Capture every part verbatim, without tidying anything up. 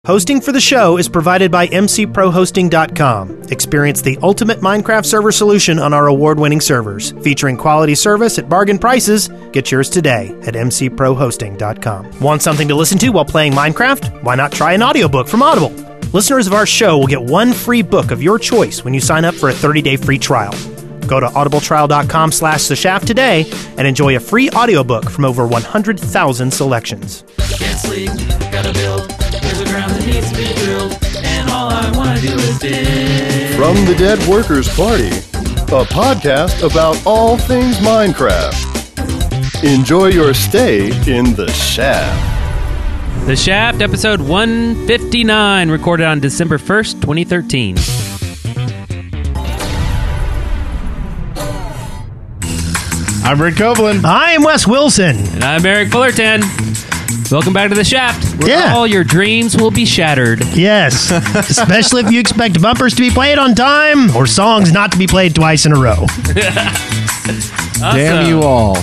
Hosting for the show is provided by M C Pro Hosting dot com. Experience the ultimate Minecraft server solution on our award-winning servers. Featuring quality service at bargain prices, get yours today at M C Pro Hosting dot com. Want something to listen to while playing Minecraft? Why not try an audiobook from Audible? Listeners of our show will get one free book of your choice when you sign up for a thirty-day free trial. Go to audibletrial dot com slash the shaft today and enjoy a free audiobook from over one hundred thousand selections. Can't sleep, gotta build. There's a ground that needs to be drilled, and all I want to do is dig. From the Dead Workers Party, a podcast about all things Minecraft. Enjoy your stay in the shaft. The Shaft, episode one fifty-nine, recorded on December first, twenty thirteen. I'm Rick Copeland. I'm Wes Wilson. And I'm Eric Fullerton. Welcome back to The Shaft, where Yeah. all your dreams will be shattered. Yes, especially if you expect bumpers to be played on time or songs not to be played twice in a row. Damn you all.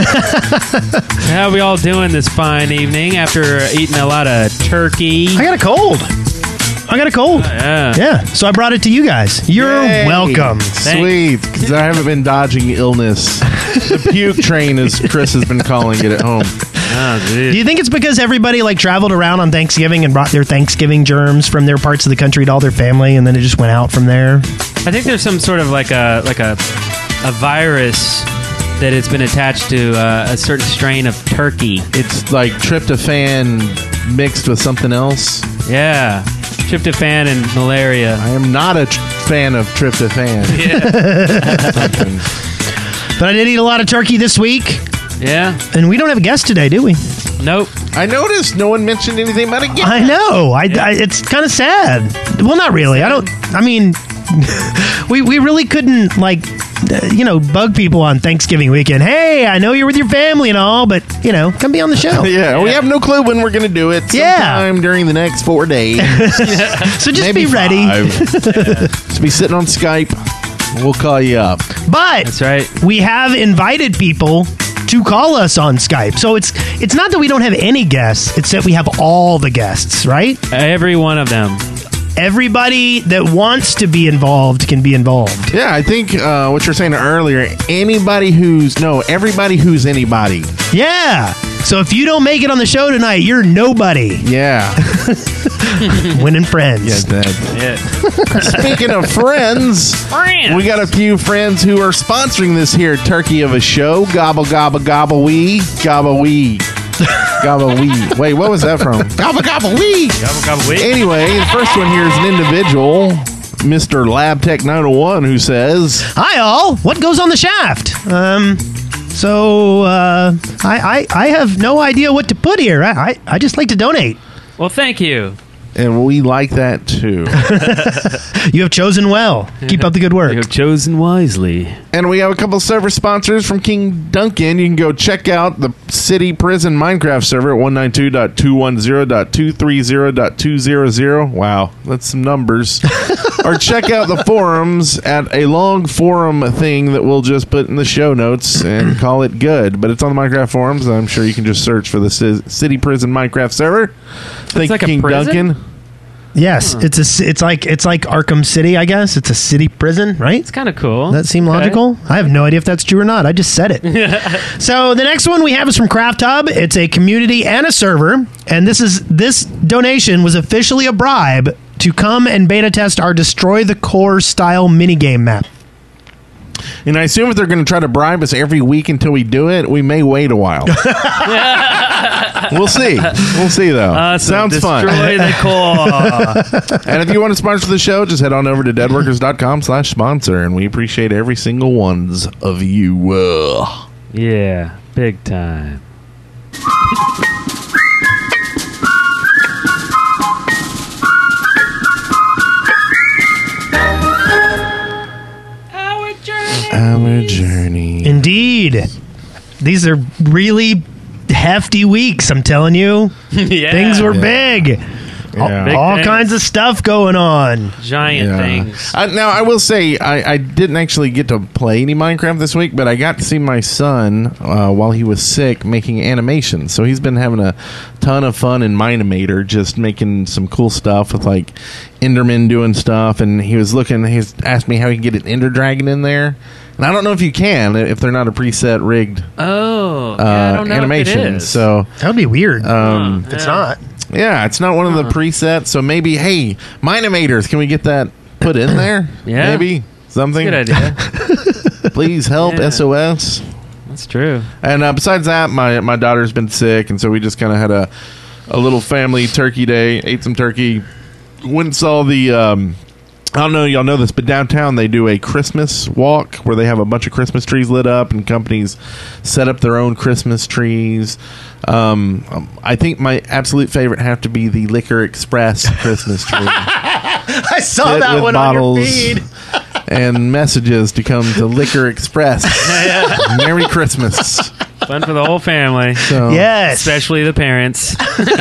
How are we all doing this fine evening after eating a lot of turkey? I got a cold. I got a cold. Yeah. Yeah, so I brought it to you guys. You're Yay. welcome. Sweet, because I haven't been dodging illness. The puke train, as Chris has been calling it at home. Oh, dude. Do you think it's because everybody like traveled around on Thanksgiving and brought their Thanksgiving germs from their parts of the country to all their family, and then it just went out from there? I think there's some sort of like a like a a virus that has been attached to uh, a certain strain of turkey. It's like tryptophan mixed with something else. Yeah, tryptophan and malaria. I am not a tr- fan of tryptophan. Something. But I did eat a lot of turkey this week, Yeah. and we don't have a guest today, do we? Nope. I noticed no one mentioned anything about it yet. I know. I, I it's kind of sad. Well, not really. I don't. I mean, we we really couldn't like, uh, you know, bug people on Thanksgiving weekend. Hey, I know you're with your family and all, but you know, come be on the show. Yeah, we have no clue when we're going to do it. Yeah. Sometime during the next four days. So just Maybe be ready. five. Just be sitting on Skype. We'll call you up. But That's right. we have invited people to call us on Skype. So it's it's not that we don't have any guests, it's that we have all the guests, right? Every one of them. Everybody that wants to be involved can be involved. Yeah, I think uh, what you're saying earlier, anybody who's, no, everybody who's anybody. Yeah. So if you don't make it on the show tonight, you're nobody. Yeah. Winning friends. Yeah, that. Yeah. Speaking of friends, Friends. we got a few friends who are sponsoring this here turkey of a show. Gobble, gobble, gobble, wee. Gobble, wee. Gobble, wee. Wait, what was that from? Gobble, gobble, wee. Gobble, gobble, wait. Anyway, the first one here is an individual, Mister LabTech nine oh one, who says, Hi all. What goes on the shaft? Um so uh I I, I have no idea what to put here. I, I I just like to donate. Well, thank you. and we like that too. You have chosen well. Keep up the good You work. have chosen wisely. And we have a couple server sponsors from King Duncan. You can go check out the City Prison Minecraft server at one ninety-two dot two ten dot two thirty dot two hundred. Wow, that's some numbers. Or check out the forums at a long forum thing that we'll just put in the show notes and call it good. But it's on the Minecraft forums. I'm sure you can just search for the C- City Prison Minecraft server. Thank like a King prison? Duncan. Yes, it's a ci- it's like it's like Arkham City, I guess. It's a city prison, right? It's kind of cool. Does that seem Okay. logical? I have no idea if that's true or not. I just said it. So the next one we have is from Craft Hub. It's a community and a server, and this is this donation was officially a bribe to come and beta test our Destroy the Core style minigame map. And I assume if they're going to try to bribe us every week until we do it, we may wait a while. We'll see. We'll see, though. Awesome. Sounds fun. Destroy the core. And if you want to sponsor the show, just head on over to deadworkers dot com slash sponsor, and we appreciate every single ones of you. Uh. Yeah, big time. Our journey. Indeed. These are really hefty weeks, I'm telling you. Yeah. Things were Yeah. big. Yeah. Big All things. kinds of stuff going on. Giant Yeah. things. I, now, I will say, I, I didn't actually get to play any Minecraft this week, but I got to see my son uh, while he was sick making animations. So he's been having a ton of fun in Minimator, just making some cool stuff with like Enderman doing stuff. And he was looking, he's asked me how he can get an Ender Dragon in there. And I don't know if you can, if they're not a preset rigged Oh, uh, yeah, I don't know animation. if it is. So, That would be weird um, if it's yeah. not. yeah, it's not one of the presets. So maybe, hey, Minimators, can we get that put in there? Yeah. Maybe something. Good idea. Please help, Yeah. S O S. That's true. And uh, besides that, my my daughter's been sick, and so we just kind of had a a little family turkey day. Ate some turkey. Went and saw the. Um, I don't know, y'all know this, but downtown they do a Christmas walk where they have a bunch of Christmas trees lit up, and companies set up their own Christmas trees. Um, um, I think my absolute favorite have to be the Liquor Express Christmas tree. I saw Sit that with one bottles on your feed. and messages to come to Liquor Express. Merry Christmas. Fun for the whole family, So, Yes. especially the parents.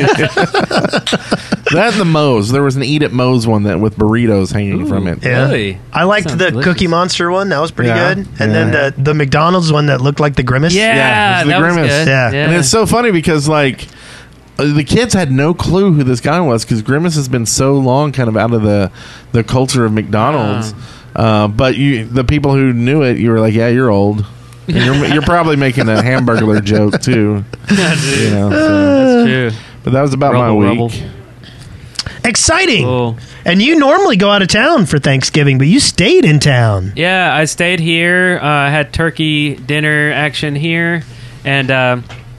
That and the Moe's. There was an Eat at Moe's one that with burritos hanging from it. Yeah. Really? I liked Sounds the delicious. Cookie Monster one. That was pretty Yeah. good. And then Yeah. the, the McDonald's one that looked like the Grimace. Yeah, Yeah, it's the that was Grimace. good. Yeah. And it's so funny because, like, uh, the kids had no clue who this guy was because Grimace has been so long kind of out of the, the culture of McDonald's. Uh, but you, the people who knew it, you were like, yeah, you're old. And you're, you're probably making a Hamburglar joke, too. You know, so. That's true. But that was about Rubble, my rubble. week. Exciting. Cool. And you normally go out of town for Thanksgiving, but you stayed in town. Yeah, I stayed here. Uh, had turkey dinner action here, and uh,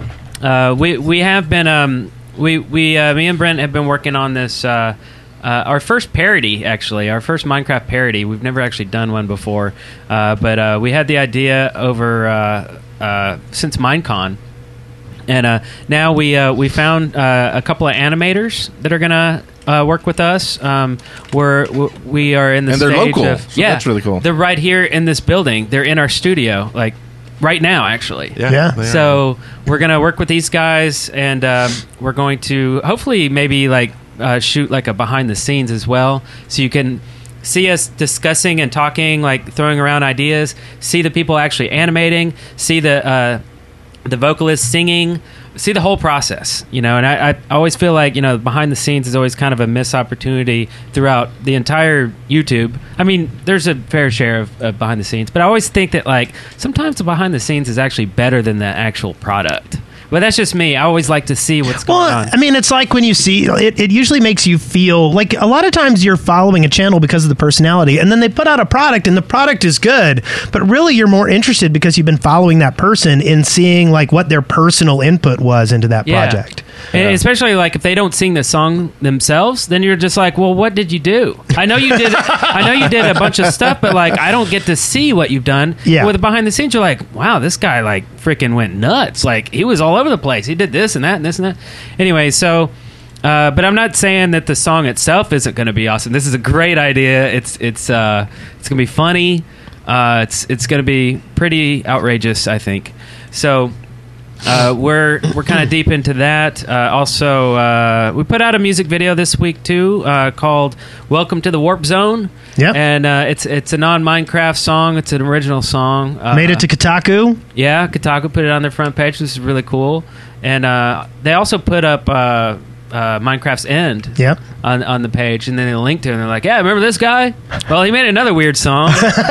uh, we we have been um, we we uh, me and Brent have been working on this. Uh, uh, our first parody, actually, our first Minecraft parody. We've never actually done one before, uh, but uh, we had the idea over uh, uh, since Minecon. And uh, now we uh, we found uh, a couple of animators that are gonna uh, work with us. Um, we're we are in the And they're stage local, of, so yeah, that's really cool. They're right here in this building. They're in our studio, like right now, actually. Yeah. they are. So we're gonna work with these guys, and um, we're going to hopefully maybe like uh, shoot like a behind the scenes as well, so you can see us discussing and talking, like throwing around ideas. See the people actually animating. See the. Uh, the vocalist singing, see the whole process, you know. And I, I always feel like, you know, behind the scenes is always kind of a missed opportunity throughout the entire YouTube. I mean, there's a fair share of, of behind the scenes, but I always think that, like, sometimes the behind the scenes is actually better than the actual product. But that's just me. I always like to see what's going Well, on. I mean, it's like when you see it, it usually makes you feel like a lot of times you're following a channel because of the personality, and then they put out a product and the product is good, but really you're more interested because you've been following that person in seeing like what their personal input was into that Yeah. project. And especially like if they don't sing the song themselves, then you're just like, well, what did you do? I know you did. I know you did a bunch of stuff, but like I don't get to see what you've done. Yeah. With the behind the scenes, you're like, wow, this guy like freaking went nuts. Like he was all over the place. He did this and that and this and that. Anyway, so. Uh, but I'm not saying that the song itself isn't going to be awesome. This is a great idea. It's it's uh, it's going to be funny. Uh, it's it's going to be pretty outrageous, I think. So. Uh, we're we're kind of deep into that. Uh, also, uh, we put out a music video this week too, uh, called "Welcome to the Warp Zone." Yep. and uh, it's it's a non-Minecraft song. It's an original song. Uh, Made it to Kotaku. yeah. Kotaku put it on their front page. This is really cool, and uh, they also put up uh, uh, Minecraft's End. Yep. On, on the page, and then they linked to it, and they're like, yeah, remember this guy? Well, he made another weird song.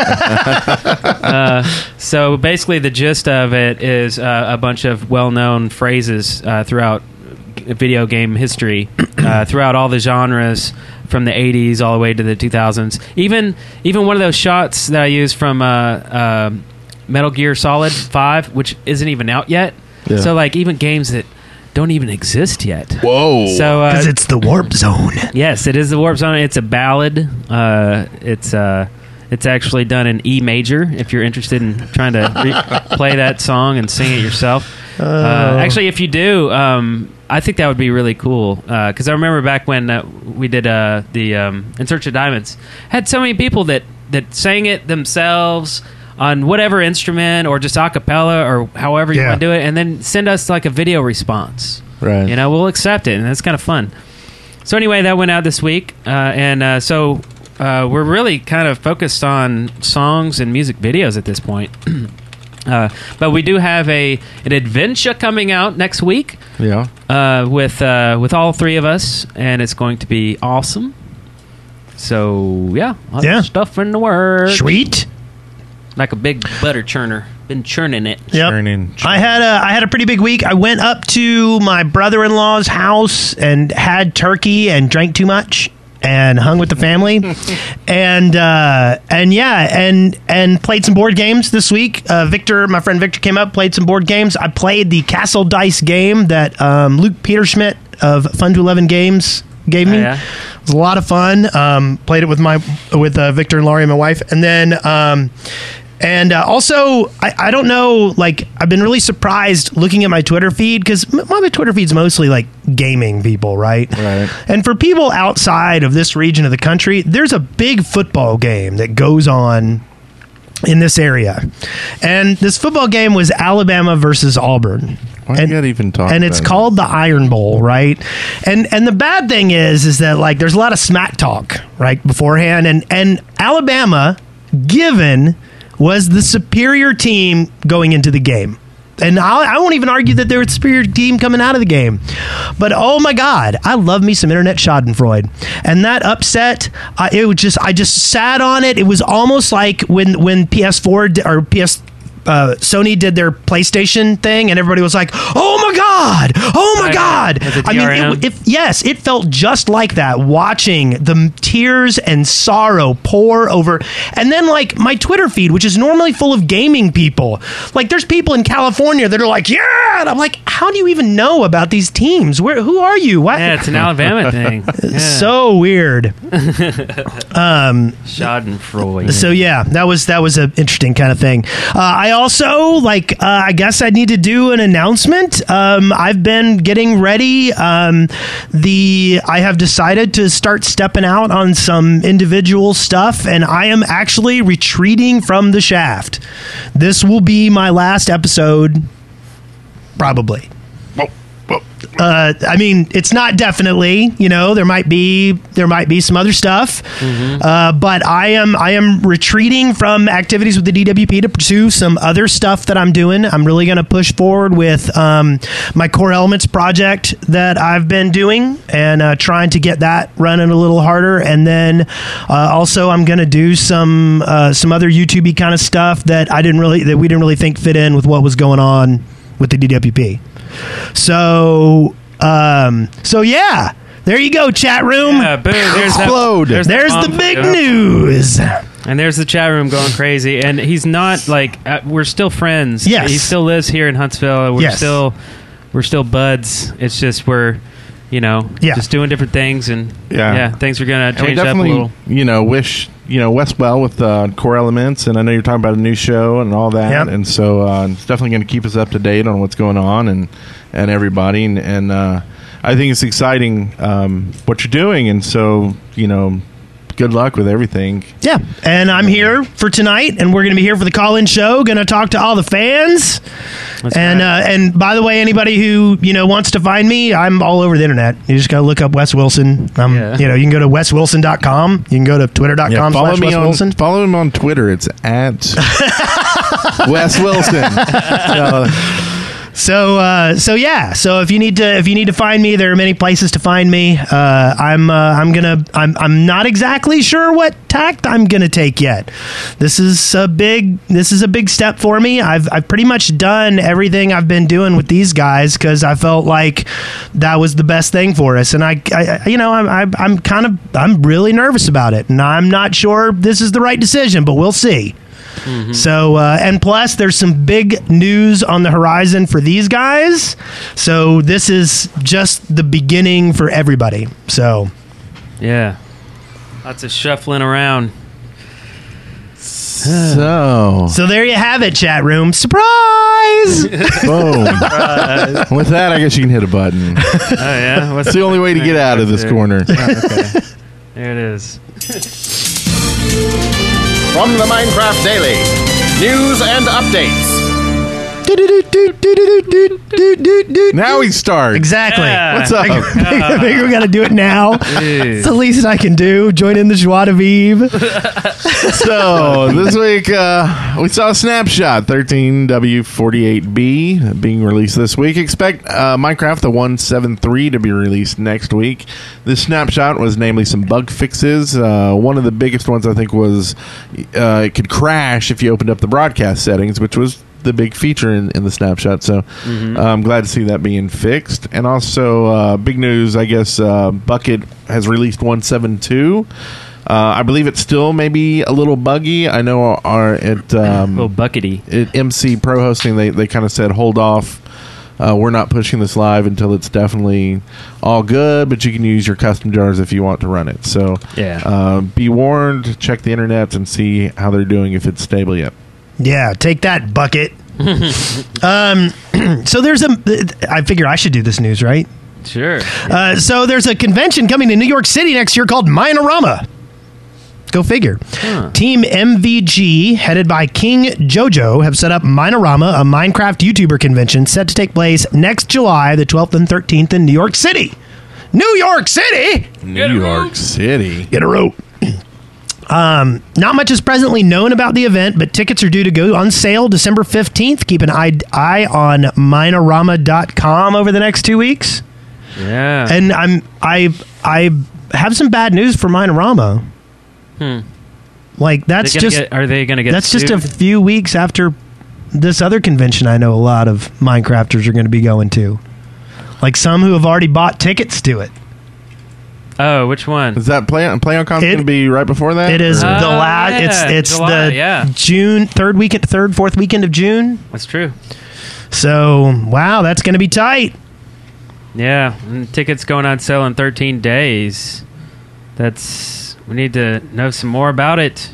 uh, so basically the gist of it is uh, a bunch of well-known phrases uh, throughout video game history, uh, throughout all the genres, from the eighties all the way to the two thousands. Even even one of those shots that I used from uh, uh, Metal Gear Solid five, which isn't even out yet. Yeah. So like even games that don't even exist yet. Whoa. So uh, Because it's the warp zone. yes, it is the Warp Zone. It's a ballad. Uh, it's uh, it's actually done in E major. If you're interested in trying to re- play that song and sing it yourself, uh, actually, if you do, um, I think that would be really cool. Because I remember back when uh, we did uh, the um, In Search of Diamonds, had so many people that that sang it themselves on whatever instrument or just a cappella or however you Yeah. want to do it, and then send us like a video response. Right. You know, we'll accept it, and it's kind of fun. so anyway, that went out this week, uh, and uh, so uh, we're really kind of focused on songs and music videos at this point. uh, but we do have a an adventure coming out next week. Yeah. Uh, with uh, with all three of us, and it's going to be awesome. So yeah, lots Yeah. of stuff in the works. Sweet. Like a big butter churner. Been churning it. Yep. Churning, I had a I had a pretty big week. I went up to my brother-in-law's house and had turkey and drank too much and hung with the family, and uh, and yeah, and and played some board games this week. Uh, Victor, my friend Victor, came up, played some board games. I played the Castle Dice game that um, Luke Peterschmidt of Fun to Eleven Games gave me. Oh, yeah? It was a lot of fun. Um, played it with my with uh, Victor and Laurie, my wife, and then. Um, And uh, also, I, I don't know, like, I've been really surprised looking at my Twitter feed, because m- my Twitter feed's mostly, like, gaming people, right? Right. And for people outside of this region of the country, there's a big football game that goes on in this area. And this football game was Alabama versus Auburn. Why and, you gotta even talk and it's about it? called the Iron Bowl, right? And and the bad thing is, is that, like, there's a lot of smack talk, right, beforehand. And, and Alabama, given... was the superior team going into the game. And I'll, I won't even argue that they're the superior team coming out of the game. But, oh, my God, I love me some internet schadenfreude. And that upset, uh, it was just I just sat on it. It was almost like when, when P S four di- or P S Uh, Sony did their PlayStation thing, and everybody was like, "Oh my God! Oh my Right. God!" With the I mean, D R M. it, it, yes, it felt just like that. Watching the tears and sorrow pour over, and then like my Twitter feed, which is normally full of gaming people, like there's people in California that are like, "Yeah," and I'm like, "How do you even know about these teams? Where? Who are you? What?" Yeah, it's an Alabama thing. Yeah. So weird. Schadenfreude. So yeah, that was that was an interesting kind of thing. Uh, I also like. Uh, I guess I need to do an announcement. Um, I've been getting ready. Um, the I have decided to start stepping out on some individual stuff, and I am actually retreating from the Shaft. This will be my last episode, probably. Uh, I mean, it's not definitely. You know, there might be there might be some other stuff, uh, but I am I am retreating from activities with the D W P to pursue some other stuff that I'm doing. I'm really going to push forward with um, my Core Elements project that I've been doing, and uh, trying to get that running a little harder. And then uh, also, I'm going to do some uh, some other YouTube-y kind of stuff that I didn't really that we didn't really think fit in with what was going on with the D W P. So, um, so yeah, there you go, chat room. Yeah, boom, there's Explode. That, There's that the bomb. big Yeah. news. And there's the chat room going crazy. And he's not like uh, we're still friends. Yes. He still lives here in Huntsville. We're Yes. still we're still buds. It's just we're you know Yeah. just doing different things, and Yeah. yeah, things are gonna And we change up a definitely, little. you know, wish you know Wes well with uh, Core Elements, and I know you're talking about a new show and all that, Yep. and so uh, it's definitely going to keep us up to date on what's going on and and everybody, and, and uh, I think it's exciting um, what you're doing, and so you know, good luck with everything. Yeah, and I'm here for tonight, and we're going to be here for the call-in show. Going to talk to all the fans, That's and right. uh, and by the way, anybody who you know wants to find me, I'm all over the internet. You just got to look up Wes Wilson. Um, Yeah. you know, you can go to wes wilson dot com. You can go to twitter dot com follow slash me Wes on Wilson. follow him on Twitter. It's at Wes Wilson. So, So uh, so yeah. So if you need to if you need to find me, there are many places to find me. Uh, I'm uh, I'm gonna I'm I'm not exactly sure what tact I'm gonna take yet. This is a big this is a big step for me. I've I've pretty much done everything I've been doing with these guys because I felt like that was the best thing for us. And I, I you know I'm I'm I'm kind of I'm really nervous about it, and I'm not sure this is the right decision, but we'll see. So, uh, and plus, there's some big news on the horizon for these guys. So, this is just the beginning for everybody. So, Yeah, lots of shuffling around. so so there you have it, chat room. Surprise! boom. With that, I guess you can hit a button. Oh yeah, what's That's the only way to get out of this corner. Okay. There it is. From the Minecraft Daily, news and updates. Now we start. Exactly. Yeah. What's up? I think we got to do it now. It's the least I can do. Join in the joie de vivre. So this week uh, we saw a snapshot thirteen W forty-eight B being released this week. Expect uh, Minecraft the one seventy-three to be released next week. This snapshot was namely some bug fixes. Uh, one of the biggest ones I think was uh, it could crash if you opened up the broadcast settings, which was the big feature in, in the snapshot. So mm-hmm. uh, I'm glad to see that being fixed. And also uh, big news, I guess uh, Bucket has released one seventy-two. Uh, I believe it's still maybe a little buggy. I know our at um, a little buckety at M C Pro Hosting they, they kind of said hold off. Uh, we're not pushing this live until it's definitely all good, but you can use your custom jars if you want to run it. So yeah, uh, be warned. Check the internet and see how they're doing if it's stable yet. Yeah, take that, Bucket. um, so there's a. I figure I should do this news, right? Sure. Uh, so there's a convention coming to New York City next year called Minorama. Go figure. Huh. Team M V G, headed by King Jojo, have set up Minorama, a Minecraft YouTuber convention set to take place next July the twelfth and thirteenth in New York City. New York City! New York City. Get a rope. Um, not much is presently known about the event, but tickets are due to go on sale December fifteenth. Keep an eye, eye on Minorama dot com over the next two weeks. Yeah. And I'm I I have some bad news for Minorama. Hmm. Like that's just get, are they going to get that's sued? just a few weeks after this other convention I know a lot of Minecrafters are going to be going to. Like some who have already bought tickets to it. Oh, which one? Is that play on play on going to be right before that? It is or? the Oh, last. yeah, It's it's July, the yeah. June third weekend, third fourth weekend of June. That's true. So wow, that's going to be tight. Yeah, and tickets going on sale in thirteen days. That's we need to know some more about it.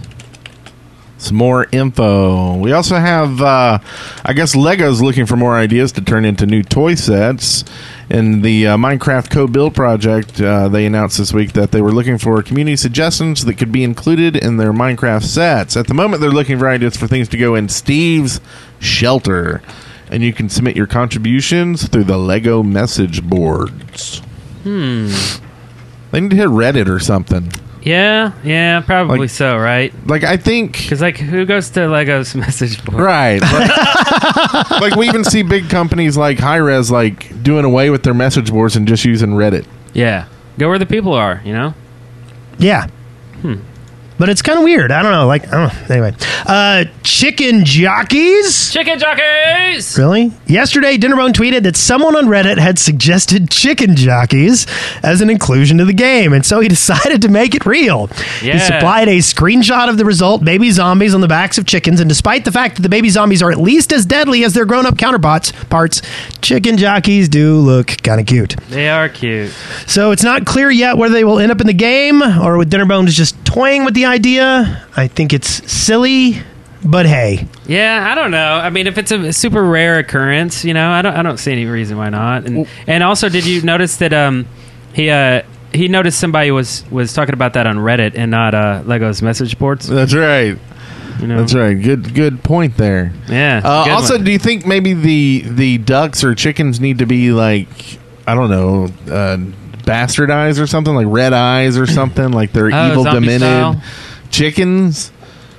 Some more info. We also have, uh, I guess, Lego's looking for more ideas to turn into new toy sets. In the uh, Minecraft Co-Build project, uh, they announced this week that they were looking for community suggestions that could be included in their Minecraft sets. At the moment, they're looking for ideas for things to go in Steve's Shelter. And you can submit your contributions through the Lego message boards. Hmm. They need to hit Reddit or something. Yeah, yeah, probably Like- so, right? Like, I think... Because, like, who goes to Lego's message board? Right. Like, like we even see big companies like Hi-Rez like doing away with their message boards and just using Reddit. Yeah. Go where the people are, you know? Yeah. Hmm. But it's kind of weird. I don't know. Like, I don't know. Anyway, uh, chicken jockeys. Chicken jockeys! Really? Yesterday, Dinnerbone tweeted that someone on Reddit had suggested chicken jockeys as an inclusion to the game, and so he decided to make it real. Yeah. He supplied a screenshot of the result, baby zombies on the backs of chickens, and despite the fact that the baby zombies are at least as deadly as their grown-up counterparts, parts, chicken jockeys do look kind of cute. They are cute. So it's not clear yet whether they will end up in the game, or with Dinnerbone is just toying with the idea. I think it's silly, but hey. Yeah, I don't know. I mean, if it's a super rare occurrence, you know, I don't I don't see any reason why not. And and also, did you notice that um he uh he noticed somebody was was talking about that on Reddit and not uh Lego's message boards? That's right. You know? That's right. Good good point there. Yeah. Uh, good also, one. do you think maybe the the ducks or chickens need to be like, I don't know, uh, bastardized or something, like red eyes or something, like they're Oh, evil, zombie demented style? chickens?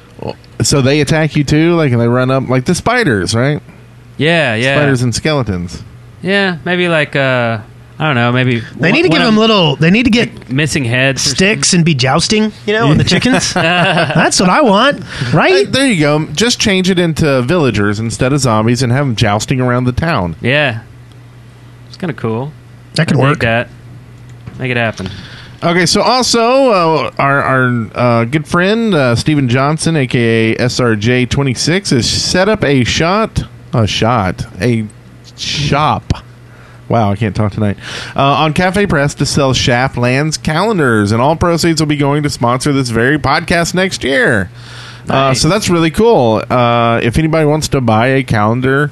So they attack you too, like, and they run up like the spiders, right? Yeah, yeah. Spiders and skeletons. Yeah, maybe like uh I don't know, maybe They need to one give of them little. They need to get missing heads or sticks and be jousting, you know, on the chickens. That's what I want, Hey, right? there you go. Just change it into villagers instead of zombies and have them jousting around the town. Yeah. It's kind of cool. That could I dig work. that. Make it happen. Okay, so also uh, our our uh, good friend uh, Steven Johnson, aka S R J twenty-six, has set up a shot, a shot, a shop. Wow, I can't talk tonight. Uh, on Cafe Press to sell Shaft Lands calendars, and all proceeds will be going to sponsor this very podcast next year. Uh, Nice. so that's really cool. Uh, if anybody wants to buy a calendar,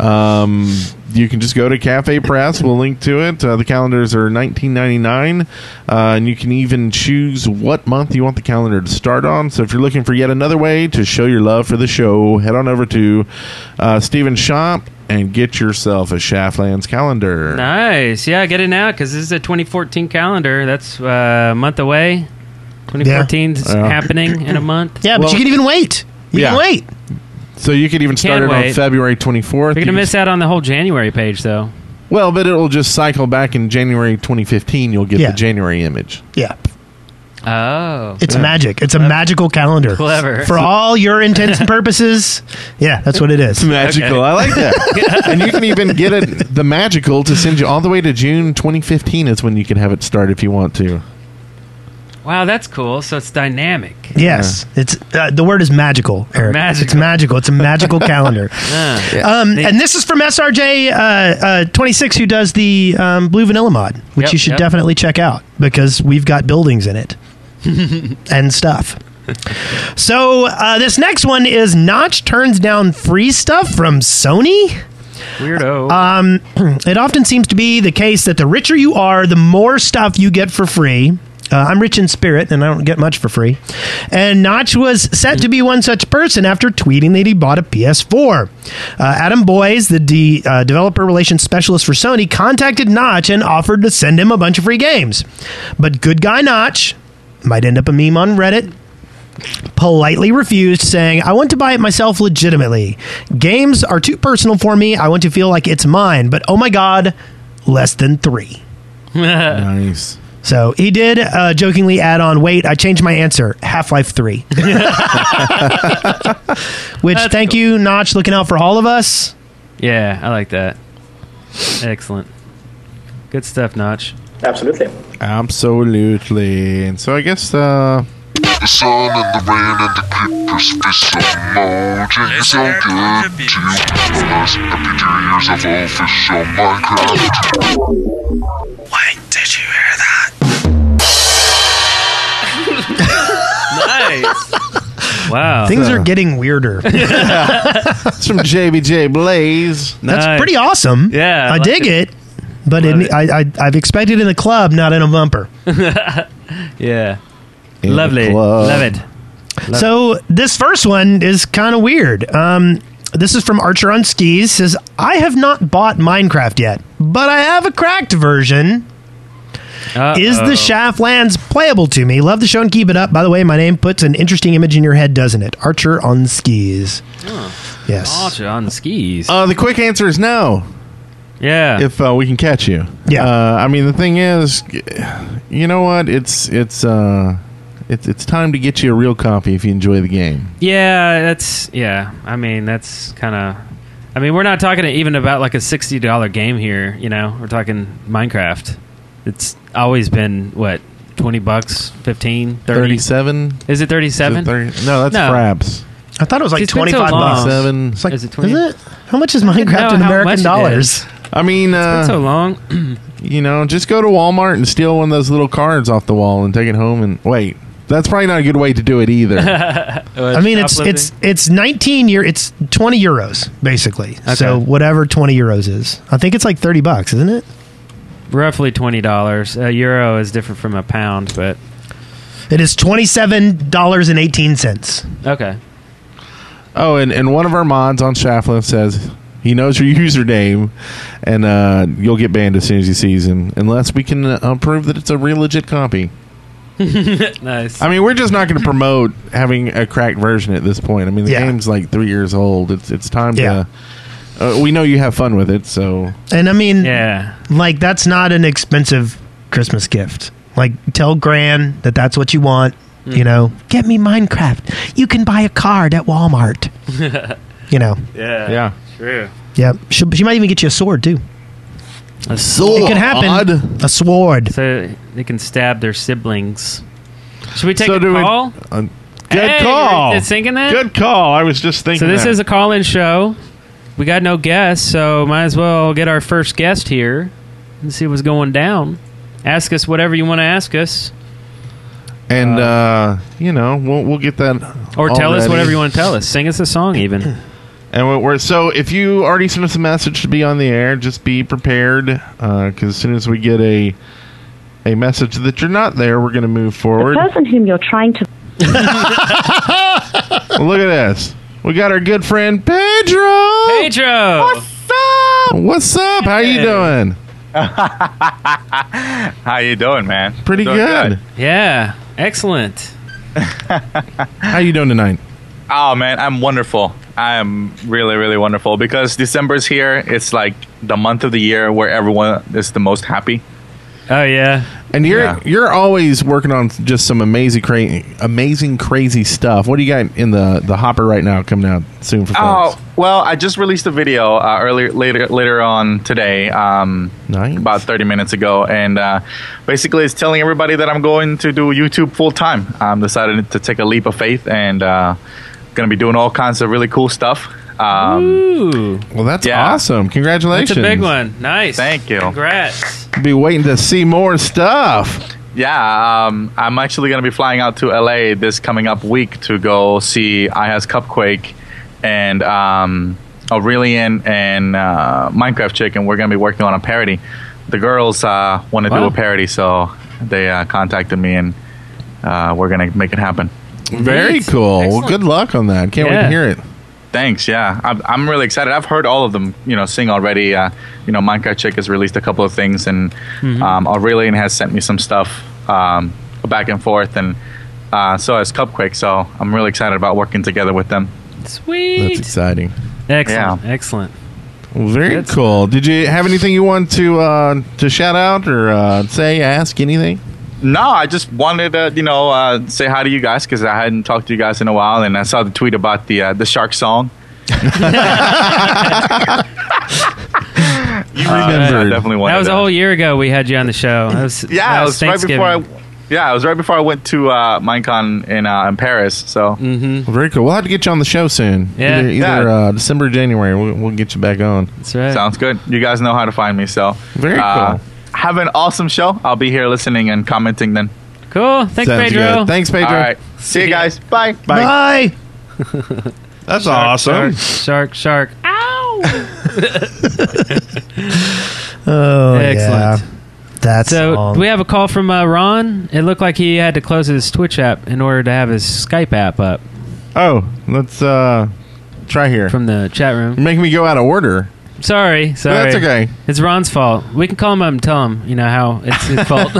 Um, you can just go to Cafe Press. We'll link to it. Uh, the calendars are nineteen ninety-nine, uh, and you can even choose what month you want the calendar to start on. So if you're looking for yet another way to show your love for the show, head on over to uh, Steven's shop and get yourself a Shaftlands calendar. Nice. Yeah, get it now because this is a twenty fourteen calendar. That's uh, a month away. twenty fourteen's Yeah. happening in a month. Yeah, but Well- you can even wait. You Yeah. can wait. So you could even start Can't it on wait. February twenty-fourth. You're You going to can- miss out on the whole January page, though. Well, but it will just cycle back in January twenty fifteen. You'll get Yeah. the January image. Yeah. Oh. It's Yeah. magic. It's a magical calendar. Clever. For all your intents and purposes. Yeah, that's what it It's is. magical. Okay. I like that. And you can even get it, the magical, to send you all the way to June twenty fifteen is when you can have it start if you want to. Wow, that's cool. So it's dynamic. Yes. It's uh, the word is magical, Eric. Magical. It's magical. It's a magical calendar. Ah. Um, and this is from S R J uh, uh, twenty-six, who does the um, Blue Vanilla mod, which Yep, you should yep. definitely check out because we've got buildings in it and stuff. So uh, this next one is Notch turns down free stuff from Sony. Weirdo. Um, it often seems to be the case that the richer you are, the more stuff you get for free. Uh, I'm rich in spirit, and I don't get much for free. And Notch was set to be one such person after tweeting that he bought a P S four. Uh, Adam Boyes, the de- uh, developer relations specialist for Sony, contacted Notch and offered to send him a bunch of free games. But good guy Notch, might end up a meme on Reddit, politely refused, saying, I want to buy it myself legitimately. Games are too personal for me. I want to feel like it's mine. But oh my God, less than three. Nice. So he did uh, jokingly add on, wait, I changed my answer. Half-Life three. Which, That's thank cool. you, Notch, looking out for all of us. Yeah, I like that. Excellent. Good stuff, Notch. Absolutely. Absolutely. And so I guess, uh, The sun and the rain and the creepers fish emojing so good to us. Happy New Year's of all fish on Minecraft. Wait, did you hear that? Nice. Wow. Things are getting weirder. it's from J B J Blaze. That's Nice. pretty awesome. Yeah, I I, like dig it. it. But Love it, it. I, I, I've expected in a club, not in a bumper. Yeah. In Lovely. the club. Love it. Love So this first one is kind of weird. Um, this is from Archer on Skis. Says, I have not bought Minecraft yet, but I have a cracked version. Uh-oh. Is the Shaftlands playable to me? Love the show and keep it up. By the way, my name puts an interesting image in your head, doesn't it? Archer on Skis. Yes. Archer on the skis? Uh, the quick answer is no. yeah. If uh, we can catch you. Yeah. Uh, I mean, the thing is, you know what? It's it's uh, it's it's time to get you a real copy if you enjoy the game. Yeah, that's yeah. I mean, that's kind of. I mean, we're not talking even about like a sixty dollar game here. You know, we're talking Minecraft. It's always been what twenty bucks, fifteen, thirty. Thirty-seven. Is it thirty seven? No, that's No. Fraps. I thought it was like It's been so twenty-five long. bucks. Seven. It's like, Is is it it, twenty? How much is Minecraft know in how American much it dollars? I mean, uh, so long. you know, just go to Walmart and steal one of those little cards off the wall and take it home and wait. That's probably not a good way to do it either. I mean, it's it's it's nineteen year. It's twenty euros basically. So Okay. whatever twenty euros is, I think it's like thirty bucks, isn't it? roughly twenty dollars. A euro is different from a pound, but It is twenty-seven dollars and eighteen cents. okay. Oh, and, and one of our mods on Shaftland says he knows your username, and uh, you'll get banned as soon as he sees him, unless we can uh, prove that it's a real legit copy. Nice. I mean, we're just not going to promote having a cracked version at this point. I mean, the Yeah. game's like three years old. It's it's time Yeah. to. Uh, we know you have fun with it, so And I mean, yeah. like that's not an expensive Christmas gift. Like tell Gran that that's what you want. You know, get me Minecraft. You can buy a card at Walmart. You know, Yeah. yeah. True. yeah. She, she might even get you a sword too. A It could happen. A sword. So they can stab their siblings. Should we take So a do we- call? Uh, good Hey, call. you're thinking that? Good call. I was just thinking. So this that. is a call-in show. We got no guests, so might as well get our first guest here and see what's going down. Ask us whatever you want to ask us, and uh, you know we'll we'll get that. or tell us already. whatever you want to tell us. Sing us a song, even. And we're, we're so if you already sent us a message to be on the air, just be prepared because as soon as we get a a message that you're not there, we're going to move forward. The person whom you're trying to... Well, look at this. We got our good friend Pedro. Pedro! What's up? What's up? How you doing? How you doing, man? Pretty Doing good. good. Yeah, excellent. How you doing tonight? Oh, man, I'm wonderful. I am really, really wonderful because December's here. It's like the month of the year where everyone is the most happy. Oh, yeah. And you're Yeah. you're always working on just some amazing, cra- amazing, crazy stuff. What do you got in the, the hopper right now coming out soon for folks? Oh, well, I just released a video uh, earlier, later, later on today, um, Nice. about thirty minutes ago, and uh, basically it's telling everybody that I'm going to do YouTube full time. I'm decided to take a leap of faith and uh, going to be doing all kinds of really cool stuff. Um, Ooh. Well, that's Yeah. awesome. Congratulations. That's a big one. Nice. Thank you. Congrats. Be waiting to see more stuff. Yeah, um, I'm actually going to be flying out to L A this coming up week to go see I Has Cupquake and um, Aurelian and uh, Minecraft Chick, and we're going to be working on a parody. The girls uh, want to do Wow. a parody, so they uh, contacted me, and uh, we're going to make it happen. Very Neat. cool. Well, Excellent. good luck on that. Can't wait Yeah. to hear it. Thanks, yeah. I'm, I'm really excited. I've heard all of them, you know, sing already. Uh, you know, Minecraft Chick has released a couple of things, and um, Aurelian has sent me some stuff um, back and forth, and uh, so has Cupquake, so I'm really excited about working together with them. Sweet. That's exciting. Excellent. Yeah. Excellent. Well, very That's- cool. Did you have anything you want to uh, to shout out or uh, say, ask, anything? No, I just wanted to, you know, uh, say hi to you guys because I hadn't talked to you guys in a while, and I saw the tweet about the uh, the shark song. You Uh, remembered. I definitely wanted That was to- a whole year ago we had you on the show. That was, Yeah, that it was right before I. Yeah, it was right before I went to uh, Minecon in uh, in Paris. So Mm-hmm. Very cool. We'll have to get you on the show soon. Yeah. Either, either Yeah. Uh, December or January. We'll, we'll get you back on. That's right. sounds good. You guys know how to find me. So Very uh, cool. Have an awesome show. I'll be here listening and commenting then. Cool. Thanks, Sounds Pedro. good. Thanks, Pedro. All right. See you guys. Bye. Bye. That's Shark, awesome. Shark, shark. Ow! Oh, Excellent. yeah. That's So, all. do we have a call from uh, Ron? It looked like he had to close his Twitch app in order to have his Skype app up Oh, let's uh, try here. from the chat You're room. making me go out of order. Sorry, sorry. That's okay. It's Ron's fault. We can call him up and tell him, you know, how it's his fault.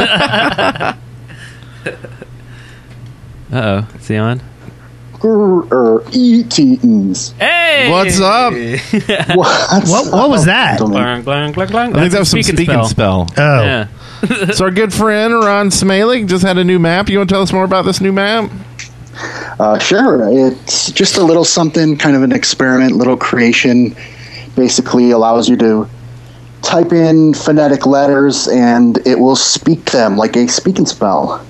Uh-oh. Is he on? Er, E-T-ens. Hey! What's up? What's What, what was that? up? Glang, glang, glang, glang. I think that That's was a some speaking spell. Oh. Yeah. So our good friend Ron Smalek just had a new map. You want to tell us more about this new map? Uh, sure. It's just a little something, kind of an experiment, little creation. Basically allows you to type in phonetic letters and it will speak them like a speaking spell.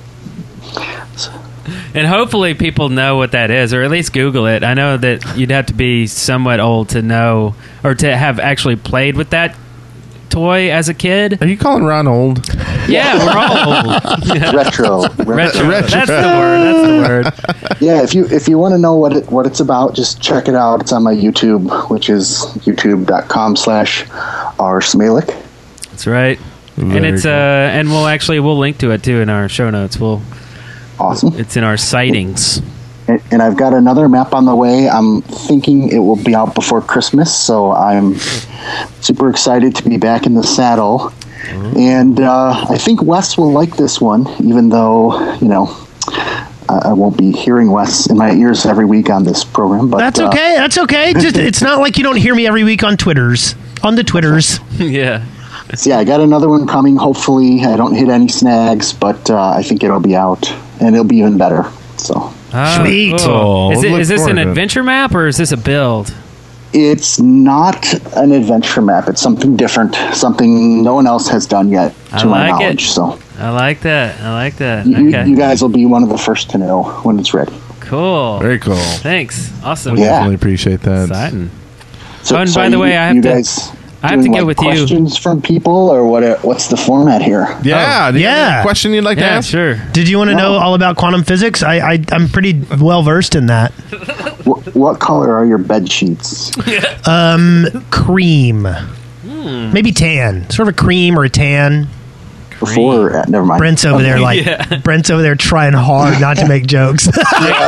And hopefully people know what that is, or at least Google it. I know that you'd have to be somewhat old to know, or to have actually played with that toy as a kid. Are you calling Ron old? Yeah, we're all old. Retro. Retro. Retro. That's the word. That's the word. Yeah, if you if you want to know what it, what it's about, just check it out. It's on my YouTube, which is youtube.com slash rsmalik. That's right. and Very it's cool. uh, and we'll actually we'll link to it too in our show notes. We'll Awesome. it's in our sightings. And, and I've got another map on the way. I'm thinking it will be out before Christmas, so I'm super excited to be back in the saddle. And uh, I think Wes will like this one, even though, you know, I, I won't be hearing Wes in my ears every week on this program. But That's uh, okay. That's okay. Just it's not like you don't hear me every week on Twitters. On the Twitters. Yeah. So yeah, I got another one coming. Hopefully, I don't hit any snags, but uh, I think it'll be out, and it'll be even better. So Oh, Sweet. cool. Oh, Is, it, look is this an forward to it. adventure map or is this a build? it's not an adventure map. It's something different, something no one else has done yet, to I my like it. knowledge. So I like that. I like that. you, Okay. you guys will be one of the first to know when it's ready. Cool. Very cool. Thanks. Awesome. Yeah. Definitely appreciate that. Exciting. So, Oh, and so by the you, way, I have you to- guys I have to doing, get like, with you. questions from people, or what? What's the format here? Yeah. do you have Yeah. a question you'd like to Yeah, ask? sure. Did you want to know Wow. all about quantum physics? I, I I'm pretty well versed in that. What, what color are your bed sheets? Um, cream. Maybe tan. Sort of a cream or a tan. Before, uh, never mind. Brent's over Okay. there like Yeah. Brent's over there trying hard not to make jokes. Not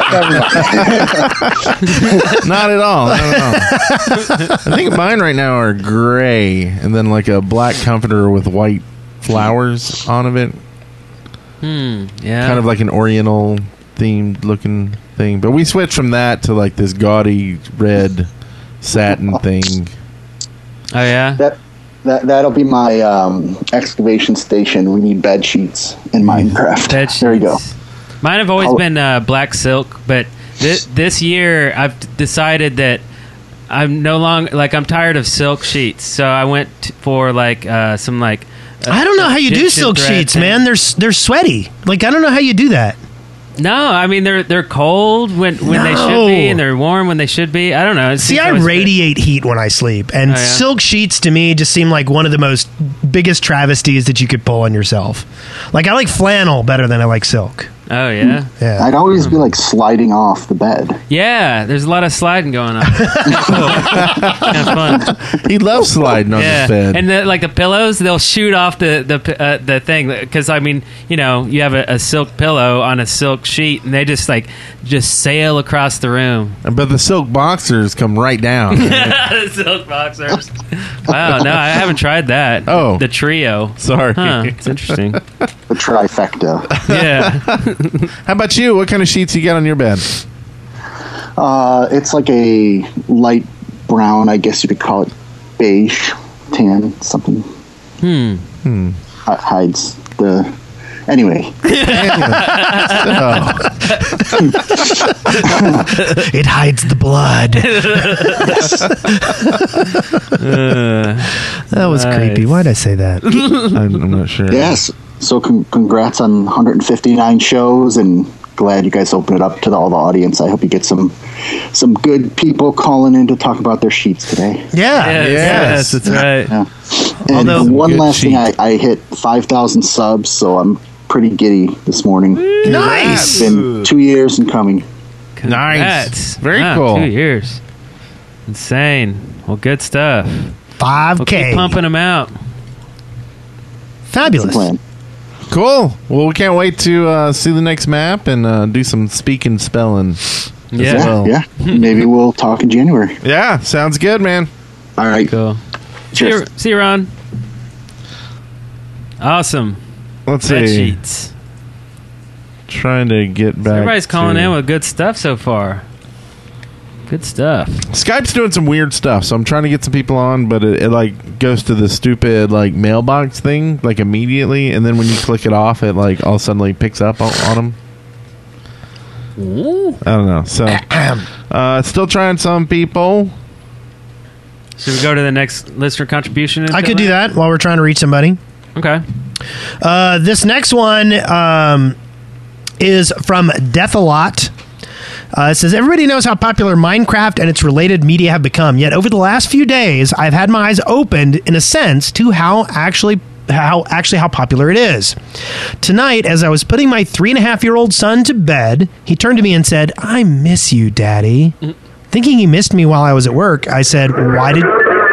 at all. Not at all. I think mine right now are gray and then like a black comforter with white flowers on of it. Hmm. Yeah. Kind of like an oriental themed looking thing. But we switched from that to like this gaudy red satin thing. Oh yeah. That that that'll be my um, excavation station. We need bed sheets in Minecraft. Bed There you go. sheets. Mine have always I'll- been uh, black silk, but thi- this year I've d- decided that I'm no longer like I'm tired of silk sheets. So I went t- for like uh, some like. Uh, I don't know how you do Egyptian silk thread sheets, thing. man. They're s- they're sweaty. Like I don't know how you do that. No, I mean they're they're cold when, when they should No. be, and they're warm when they should be. I don't know. It See, seems I always radiate heat when I sleep, and Oh, yeah? silk sheets to me just seem like one of the most biggest travesties that you could pull on yourself. Like I like flannel better than I like silk. fit. Oh yeah, Yeah. I'd always be like sliding off the bed. yeah. There's a lot of sliding going on. Kind of fun. He loves sliding on Yeah, his bed. and the, like the pillows, they'll shoot off the the uh, the thing because I mean, you know, you have a, a silk pillow on a silk sheet, and they just like just sail across the room. But the silk boxers come right down. The silk boxers. Wow, no, I haven't tried that. Oh. the trio. Sorry. Huh, it's interesting. The trifecta. Yeah. How about you? What kind of sheets you got on your bed? Uh, it's like a light brown, I guess you could call it beige, tan, something. Hmm. Hi- hides the. Anyway, It hides the blood. That was Nice. creepy. Why'd I say that? I'm, I'm not sure. yes. So con- congrats on one hundred fifty-nine shows, and glad you guys opened it up to the, all the audience. I hope you get some some good people calling in to talk about their sheets today. Yeah. Yes, Yes. yes, that's right. Yeah. And Although- one Good last thing, sheet. I, I hit five thousand subs, so I'm pretty giddy this morning. Nice. It's been two years in coming. Nice. Very Wow, cool. Two years. Insane. Well, good stuff. five We'll K. keep pumping them out. That's the Fabulous. plan. Cool. Well, we can't wait to uh, see the next map and uh, do some speaking spelling. as Yeah. well. Yeah, maybe we'll talk in January. Yeah, sounds good, man. All right. Cool. See you, Cheers. see you, Ron. Awesome. Let's Bed see. sheets. Trying to get back. Everybody's calling to- in with good stuff so far. Good stuff. Skype's doing some weird stuff, so I'm trying to get some people on, but it, it like goes to the stupid like mailbox thing like immediately, and then when you click it off, it like all suddenly picks up on, on them. I don't know. So, uh, still trying some people. Should we go to the next listener contribution? I could do that while we're trying to reach somebody. Okay. Uh, this next one um, is from Deathalot. Uh, it says, everybody knows how popular Minecraft and its related media have become, yet over the last few days, I've had my eyes opened, in a sense, to how actually how actually how popular it is. Tonight, as I was putting my three and a half year old son to bed, he turned to me and said, "I miss you, Daddy." Thinking he missed me while I was at work, I said, "Why did..."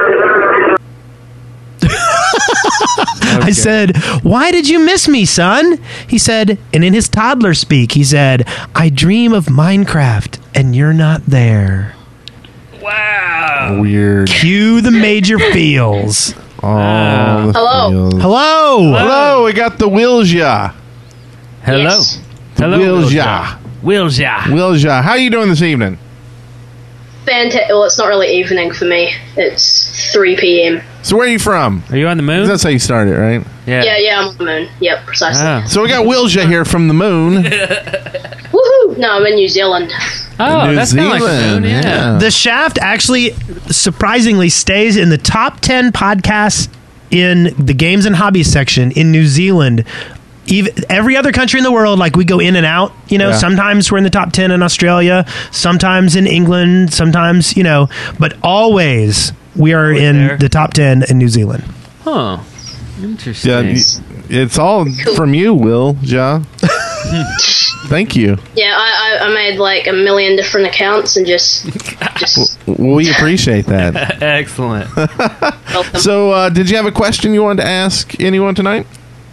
I said, "Why did you miss me, son?" He said, and in his toddler speak, he said, "I dream of Minecraft, and you're not there." Wow. Weird. Cue the major feels. Oh, the Hello. feels. Hello. Hello, we got the Wilja. Hello. Yes. Hello. Wilja. Wilja. Wilja. How you doing this evening? Fantastic. Well, it's not really evening for me. It's three p.m. So where are you from? Are you on the moon? That's how you started, right? Yeah. Yeah, yeah, I'm on the moon. Yep, precisely. Ah. So we got Wilja here from the moon. Woohoo! No, I'm in New Zealand. Oh, New that's kind of like the Zealand, moon. Yeah. yeah. The Shaft actually surprisingly stays in the top ten podcasts in the games and hobbies section in New Zealand. Even every other country in the world, like we go in and out, you know, Yeah. sometimes we're in the top ten in Australia, sometimes in England, sometimes, you know, but always we are Always in there. the top ten in New Zealand. Huh. Interesting. Yeah, y- It's all from you, Will, Ja. Thank you. Yeah, I, I, I made like a million different accounts and just just We appreciate that. Excellent. help them. So, uh, did you have a question you wanted to ask anyone tonight?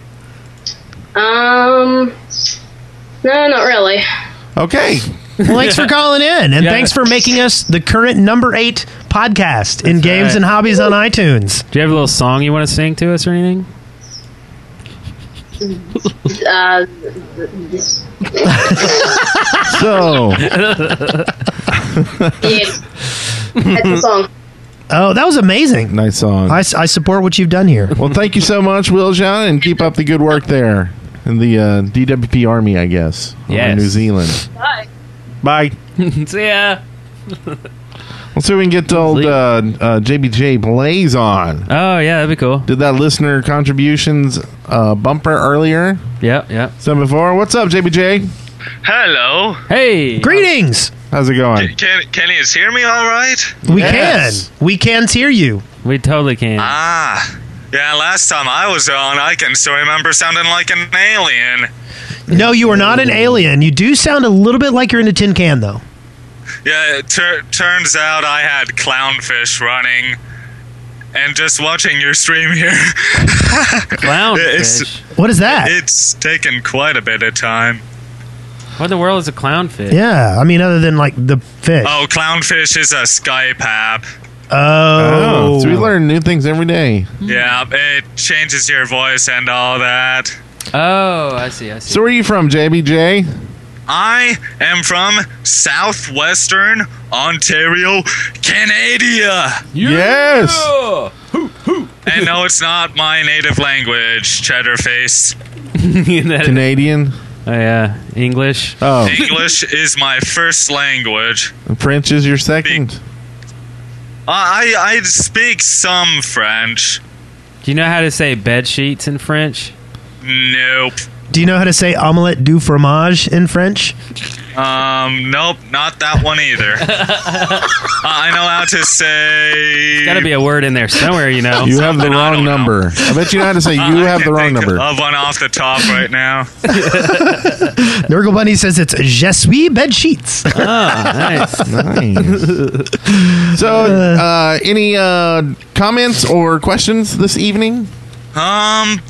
Um, no, not really. Okay. Well, thanks for calling in, and Yeah. thanks for making us the current number eight podcast in games right. and hobbies on iTunes. Do you have a little song you want to sing to us or anything? Uh, this, So, yeah, that's the song. Oh, that was amazing. nice song. I, s- I support what you've done here. Well, thank you so much, Will, Ja, and keep up the good work there in the uh, D W P Army, I guess, over in Yes. New Zealand. Bye. Bye. See ya. Let's see if we can get old uh, uh, J B J Blaze on. Oh, yeah, that'd be cool. Did that listener contributions uh, bumper earlier? Yep, yep. So before, what's up, J B J? Hello. Hey. Greetings. How's it going? Can can you hear me all right? We Yes. can. We can hear you. We totally can. Ah. Yeah, last time I was on, I can still remember sounding like an alien. No, you are not an alien. You do sound a little bit like you're in a tin can, though. Yeah, it tur- turns out I had clownfish running. And just watching your stream here, Clownfish. it's, What is that? it's taken quite a bit of time. What in the world is a clownfish? Yeah, I mean, other than like the fish. Oh, clownfish is a Skype app. Oh. Oh, so we learn new things every day. Yeah, it changes your voice and all that. Oh, I see, I see. So where are you from, J B J? I am from southwestern Ontario, Canada. Yes. And no, it's not my native language, Cheddarface. That- Canadian. Oh, yeah. English. Oh, English is my first language. French is your second. I I speak some French. Do you know how to say bed sheets in French? Nope. Do you know how to say omelette du fromage in French? Um, nope, not that one either. I know how to say. Got to be a word in there somewhere, you know. You have the Something I wrong don't know. number. I bet you know how to say you Uh, I have the can't wrong think number. Of one off the top right now. Nurgle Bunny says it's Je suis bed sheets. Oh, nice. Nice. So, uh, any uh, comments or questions this evening? Um,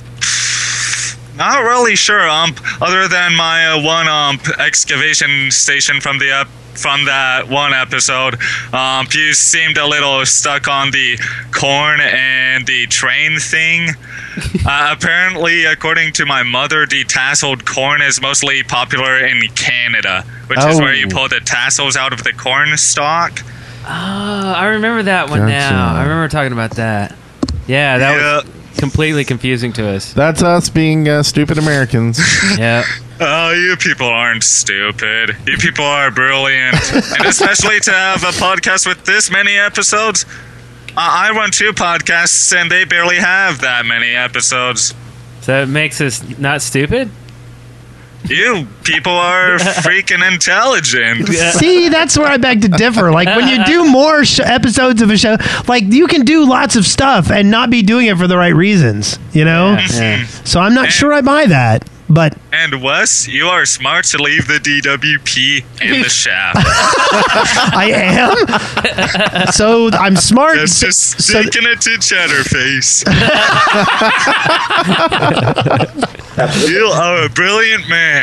not really sure. Um, other than my uh, one um excavation station from the ep- from that one episode, um, you seemed a little stuck on the corn and the train thing. Uh, apparently, according to my mother, the tasseled corn is mostly popular in Canada, which is Oh. where you pull the tassels out of the corn stalk. Oh, I remember that one Gotcha. now. I remember talking about that. Yeah, that Yeah. was completely confusing to us. That's us being uh, stupid Americans. Yeah. Oh, you people aren't stupid. You people are brilliant. And especially to have a podcast with this many episodes. I I run two podcasts and they barely have that many episodes. So that makes us not stupid? You people are freaking intelligent. See, that's where I beg to differ. Like when you do more sh- episodes of a show, like you can do lots of stuff and not be doing it for the right reasons, you know? Yeah. So I'm not sure I buy that. But And Wes, you are smart to leave the D W P in the shaft. I am. So I'm smart. Just, just so- sticking it to Cheddarface. You are a brilliant man.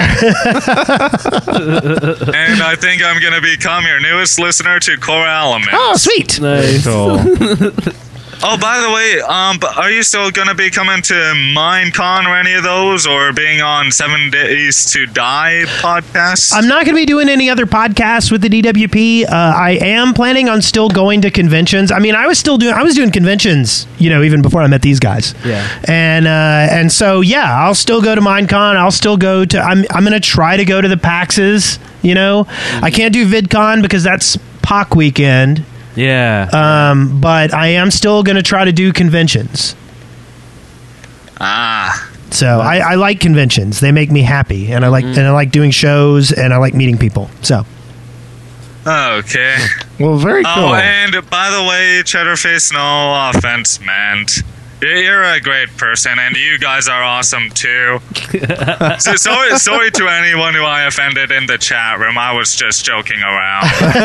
And I think I'm going to become your newest listener to Core Element. Oh, sweet. Nice. Cool. Oh, by the way, um, b- are you still going to be coming to Minecon or any of those, or being on Seven Days to Die podcasts? I'm not going to be doing any other podcasts with the D W P. Uh, I am planning on still going to conventions. I mean, I was still doing I was doing conventions, you know, even before I met these guys. Yeah. And uh, and so yeah, I'll still go to Minecon. I'll still go to. I'm I'm going to try to go to the PAXs. You know, Mm-hmm. I can't do VidCon because that's P O C weekend. Yeah. Um, but I am still going to try to do conventions. Ah. So I, I like conventions. They make me happy, and I like and I like doing shows, and I like meeting people. So Okay. Well, very cool. Oh, and by the way, Cheddarface, no offense meant. You're a great person, and you guys are awesome too. so, sorry, sorry to anyone who I offended in the chat room. I was just joking around.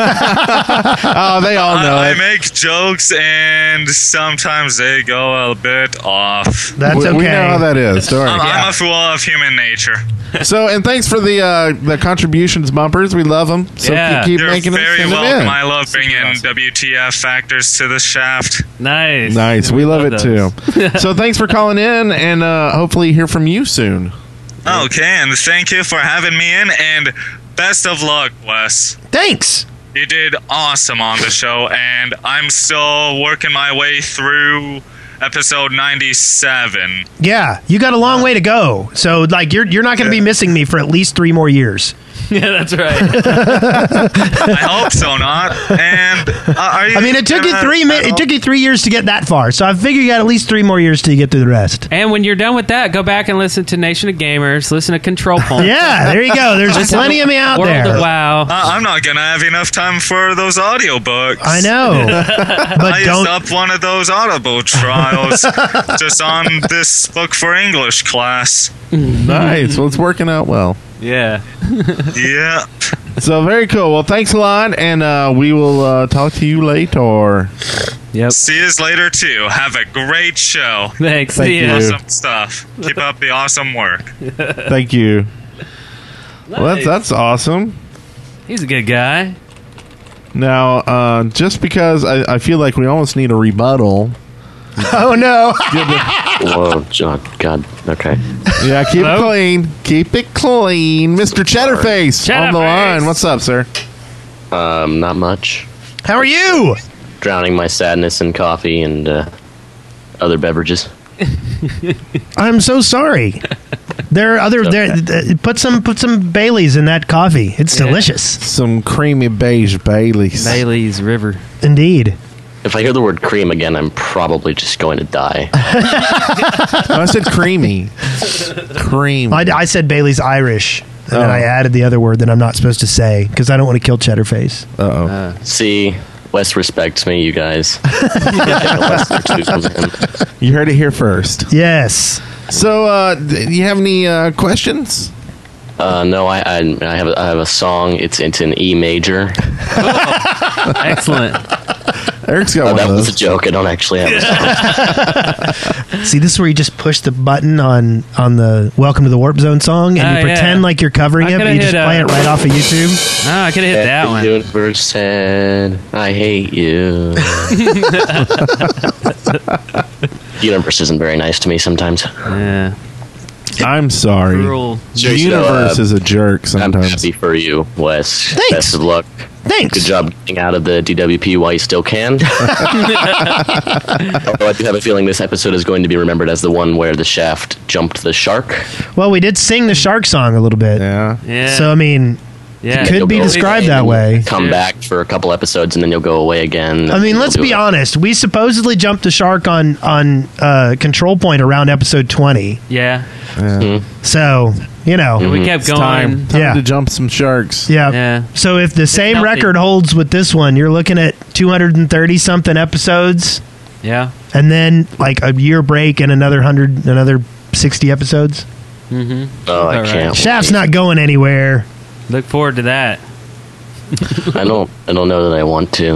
Oh, they all know I, it. I make jokes, and sometimes they go a bit off. That's we, okay. we know how that is. Don't worry. I'm, I'm a fool of human nature. So, and thanks for the uh, the contributions bumpers. We love them. So Yeah. keep You're making them. very Send them welcome. in. I love bringing W T F factors to the shaft. Nice. Nice. We love it too. So thanks for calling in, and uh, hopefully hear from you soon. Okay, and thank you for having me in, and best of luck, Wes. Thanks. You did awesome on the show, and I'm still working my way through episode ninety-seven. Yeah, you got a long way to go. So, like, you're you're not going to be missing me for at least three more years. Yeah, that's right. I hope so, not. And uh, are you? I mean, it took you gonna- three mi- It took you three years to get that far. So I figure you got at least three more years till you get through the rest. And when you're done with that, go back and listen to Nation of Gamers. Listen to Control Point. Yeah, there you go. There's Listen plenty to of me out World there. Of WoW. Uh, I'm not gonna have enough time for those audiobooks. I know, I but used don't. up one of those Audible trials just on this book for English class. Nice. Well, it's working out well. Yeah. Yeah. So very cool. Well, thanks a lot, and uh, we will uh, talk to you later. Yep. See you later too. Have a great show. Thanks. Thank See ya. you. Awesome stuff. Keep up the awesome work. Thank you. Well, that's, that's awesome. He's a good guy. Now, uh, just because I, I feel like we almost need a rebuttal. Oh no! Whoa, John. God. Okay. Yeah, keep Hello? it clean. Keep it clean. Mister Cheddarface on the Cheddarface. line. What's up, sir? Um, not much. How are you? Drowning my sadness in coffee and uh, other beverages. I'm so sorry. There are other. There, th- put some put some Baileys in that coffee. It's Yeah. delicious, Some creamy beige Baileys. Bailey's River. indeed. If I hear the word cream again, I'm probably just going to die. Oh, I said creamy. Cream. I, I said Bailey's Irish, and then Oh. I added the other word that I'm not supposed to say because I don't want to kill Cheddarface. Uh-oh. Uh, See, Wes respects me, you guys. Take a lesson or two from him. You heard it here first. Yes. So, uh, do you have any uh, questions? Uh, no, I, I I have a, I have a song. It's it's in E major. excellent. Eric's got Oh, one that of was a those. joke. I don't actually have a song. See, this is where you just push the button on on the "Welcome to the Warp Zone" song, and Oh, you pretend yeah. like you're covering I it, but coulda you just hit, play uh, it right off of YouTube. Oh, I could have hit that The one. universe said, I hate you. The universe isn't very nice to me sometimes. Yeah. I'm sorry. Cruel. The universe uh, is a jerk I'm sometimes. happy for you, Wes. Thanks. Best of luck. Thanks. Good job getting out of the D W P while you still can. Although I do have a feeling this episode is going to be remembered as the one where the shaft jumped the shark. Well, we did sing the shark song a little bit, Yeah. Yeah. so I mean, yeah. it could You'll be go described away that and way. Come Yeah. back for a couple episodes and then you'll go away again. I mean, We'll let's do be it. honest. We supposedly jumped the shark on on uh, Control Point around episode twenty. Yeah. Yeah. So you know, Mm-hmm. We kept It's going. time. Time Yeah. to jump some sharks. yeah. Yeah. So if the same healthy. record holds with this one, you're looking at two hundred thirty something episodes, Yeah. and then like a year break and another hundred, another sixty episodes. Mm-hmm. Oh, I All right. can't. Shaft's not going anywhere. Look forward to that. I don't. I don't know that I want to.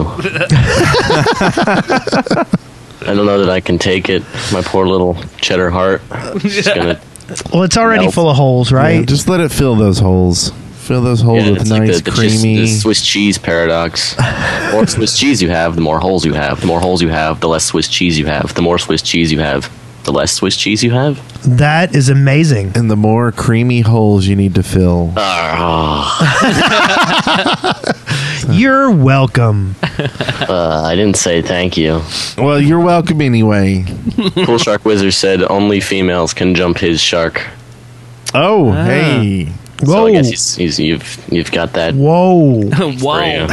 I don't know that I can take it. My poor little cheddar heart. Just gonna. Well, it's already Nope. full of holes, Yeah, right? just let it fill those holes. Fill those holes Yeah, with it's nice, like the, the, cheese- creamy. the Swiss cheese paradox. The more Swiss cheese you have, the more holes you have. The more holes you have, the less Swiss cheese you have. The more Swiss cheese you have, the less Swiss cheese you have. That is amazing. and the more creamy holes you need to fill. Ah, You're welcome. uh, I didn't say thank you. Well, you're welcome anyway. Cool Shark Wizard said only females can jump his shark. Oh, hey. So Whoa. I guess he's, he's, you've you've got that. Whoa. for Whoa. you.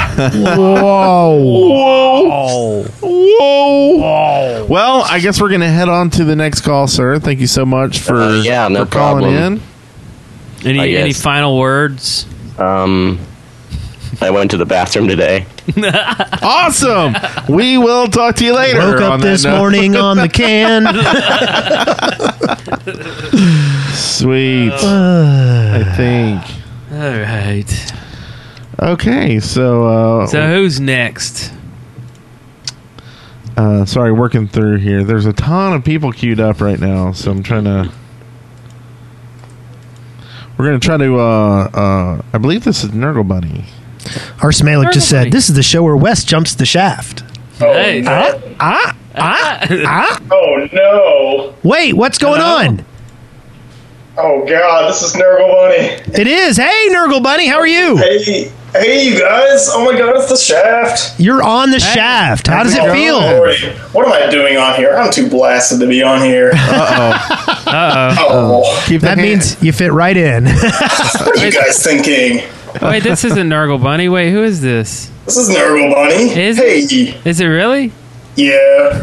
Whoa. Whoa. Well, I guess we're going to head on to the next call, sir. Thank you so much for, Uh, yeah, no for calling problem. in. I Any guess. any final words? Um, I went to the bathroom today. Awesome. We will talk to you later. Woke on up that this note. morning on the can. Sweet. Uh, I think. All right. Okay, so uh, So who's next? uh, sorry, working through here. There's a ton of people queued up right now, so I'm trying to. We're gonna try to. Uh, uh, I believe this is Nurgle Bunny. Our Smalik just Nurgle said, "This is the show where Wes jumps the shaft." Hey. Ah, ah, ah, ah. Oh no! Wait, what's going Hello? on? Oh god, this is Nurgle Bunny. It is. Hey, Nurgle Bunny, how are you? Hey, hey, you guys! Oh my god, it's the shaft. You're on the shaft. How does it Oh, feel? Lordy. What am I doing on here? I'm too blasted to be on here. Uh Uh Oh, Keep That hand- means you fit right in. what are you guys thinking? oh. Wait, this isn't Nurgle Bunny. Wait, who is this? This is Nurgle Bunny. Is hey, Is it really? yeah.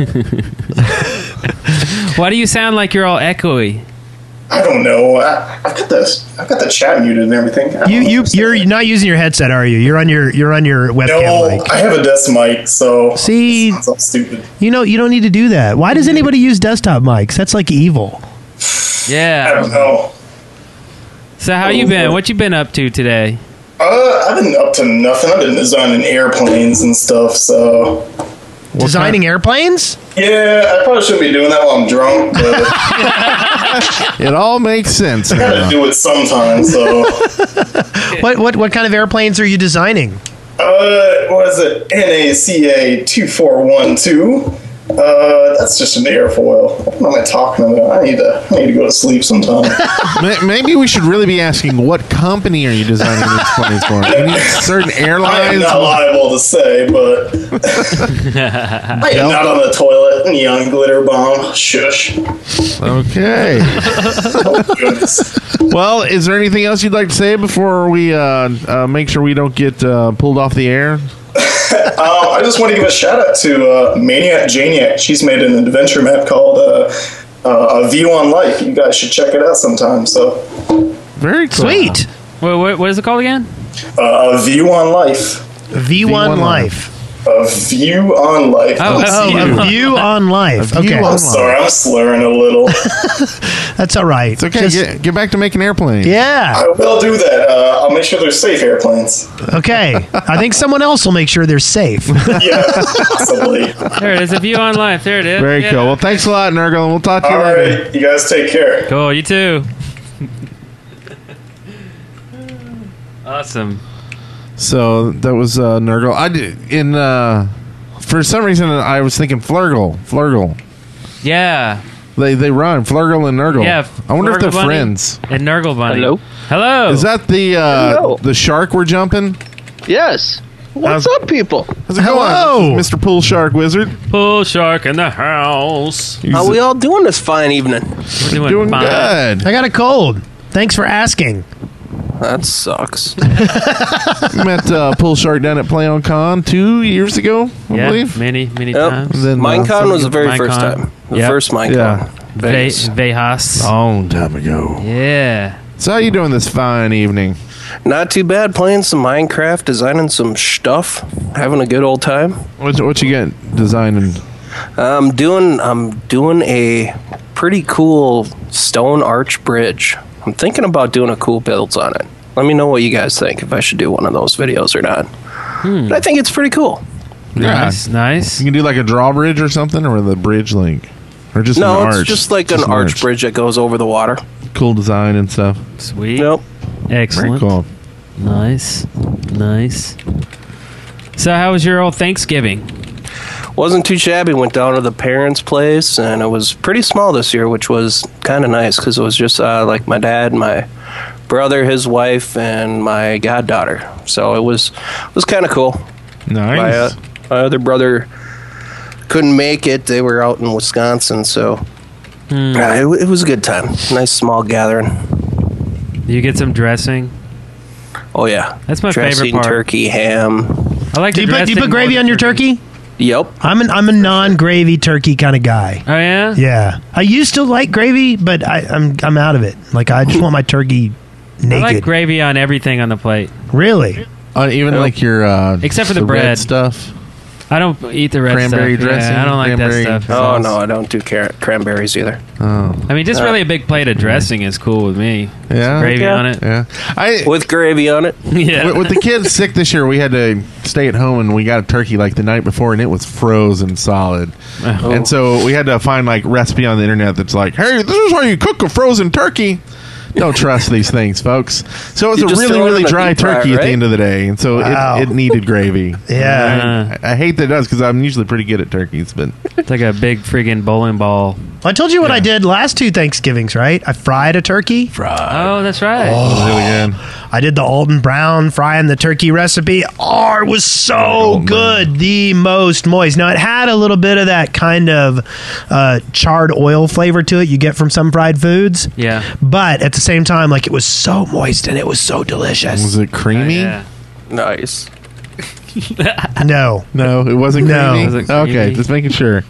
Why do you sound like you're all echoey? I don't know. I, I've got the I've got the chat muted and everything. I don't you you understand. you're not using your headset, are you? You're on your you're on your webcam No, mic. I have a desk mic, so See, it sounds all stupid. you know you don't need to do that. Why does anybody use desktop mics? That's like evil. I Yeah. don't know. So how you been? What you been up to today? Uh, I've been up to nothing. I've been designing airplanes and stuff. So Designing airplanes? yeah, I probably shouldn't be doing that while I'm drunk, but It all makes sense I gotta now. do it sometimes. So What what what kind of airplanes are you designing? Uh, what is it? N A C A two four one two. Uh, that's just an airfoil. What am I talking about? I need to, I need to go to sleep sometime. Ma- Maybe we should really be asking, what company are you designing these planes for? You need certain I am airlines. not liable to say, but I am not on the toilet. Neon glitter bomb. Shush. Okay. Oh, goodness. Well, is there anything else you'd like to say before we uh, uh, make sure we don't get uh, pulled off the air? Um, I just want to give a shout out to uh, Maniac Janiac. She's made an adventure map called uh, uh, A View on Life. You guys should check it out sometime. So, Very cool. Sweet. Wait, what, what is it called again? uh, A View on Life. V one Life. A View on Life. Oh, Oh, View. a view on life. A view Okay, on- I'm sorry, I'm slurring a little. that's all right. It's okay. Just- Get, get back to making airplanes. yeah. I will do that. Uh, I'll make sure they're safe airplanes. Okay. I think someone else will make sure they're safe. Yeah, possibly. There it is. A view on life. There it is. Very Yeah. cool. Well, thanks a lot, Nurgle, and we'll talk to you All later. right, you guys take care. Cool. You too. Awesome. So that was uh, Nurgle. I did, in uh, for some reason I was thinking Flurgle. Flurgle. Yeah. They they rhyme. Flurgle and Nurgle. Yeah. I wonder if Flurgle they're Bunny friends. And Nurgle Bunny. Hello? Hello. Is that the uh, Hello. the shark we're jumping? Yes. What's How's- up, people? How's it Hello. going, Mister Pool Shark Wizard? Pool Shark in the house? He's How we all doing this fine evening? We're doing, doing fine. good. I got a cold. Thanks for asking. That sucks. We met uh, Pool Shark down at PlayOnCon two years ago, I Yeah, believe. many, many Yep. times. And then, uh, Minecon some- was the very first Minecon. time. The Yep. first Minecon. Yeah. Ve- Vegas. Vejas. long time ago. Yeah. So how you doing this fine evening? Not too bad. Playing some Minecraft, designing some stuff, having a good old time. What what you got designing? I'm doing. I'm doing a pretty cool stone arch bridge. I'm thinking about doing a cool builds on it. Let me know what you guys think, if I should do one of those videos or not. But I think it's pretty cool. Nice, nice. You can do like a drawbridge or something, or the bridge link, or just no, an it's arch. just like an arch bridge that goes over the water. Cool design and stuff. Sweet. Nope. Excellent. Very cool. Nice. Nice. So how was your old Thanksgiving? Wasn't too shabby. Went down to the parents' place, and it was pretty small this year, which was kind of nice because it was just uh, like my dad, my brother, his wife, and my goddaughter. So it was it was kind of cool. Nice. My, uh, my other brother couldn't make it. They were out in Wisconsin, so Hmm. uh, it, it was a good time. Nice small gathering. Do you get some dressing? Oh yeah, That's my dressing, favorite part. turkey, ham. I like Do the you put, do you dressing put gravy more on your than turkey? Yep. I'm an I'm a non-gravy turkey kind of guy. Oh yeah. Yeah, I used to like gravy, but I, I'm I'm out of it. Like I just want my turkey I like naked. gravy on everything on the plate. Really? Uh, even like your uh, except for the, red bread stuff. I don't eat the red Cranberry stuff. dressing, Yeah, I don't like cranberry that stuff. Oh no, I don't do car- cranberries either. Oh, I mean, just Uh, really a big plate of dressing is cool with me. Yeah, Some gravy Yeah. on it. yeah. I With gravy on it. Yeah. with, with the kids sick this year, we had to stay at home, and we got a turkey like the night before, and it was frozen solid. Oh. And so we had to find like recipe on the internet that's like, hey, this is how you cook a frozen turkey. Don't trust these things, folks. So it was You a just really, throw it in really the dry deep fryer, turkey at the right? end of the day, and so Wow. it, it needed gravy. Yeah. I, I hate that it does because I'm usually pretty good at turkeys, but It's like a big friggin' bowling ball. I told you what I did last two Thanksgivings, right? I fried a turkey. Oh, that's right. oh, really good. I did the Alton Brown frying the turkey recipe. Oh, it was so Alton good. The most moist. Now, it had a little bit of that kind of uh, charred oil flavor to it you get from some fried foods. Yeah. But at the same time, like, it was so moist and it was so delicious. Was it creamy? Yeah. Nice. No. No, it wasn't No. creamy. It wasn't Okay, creamy. just making sure.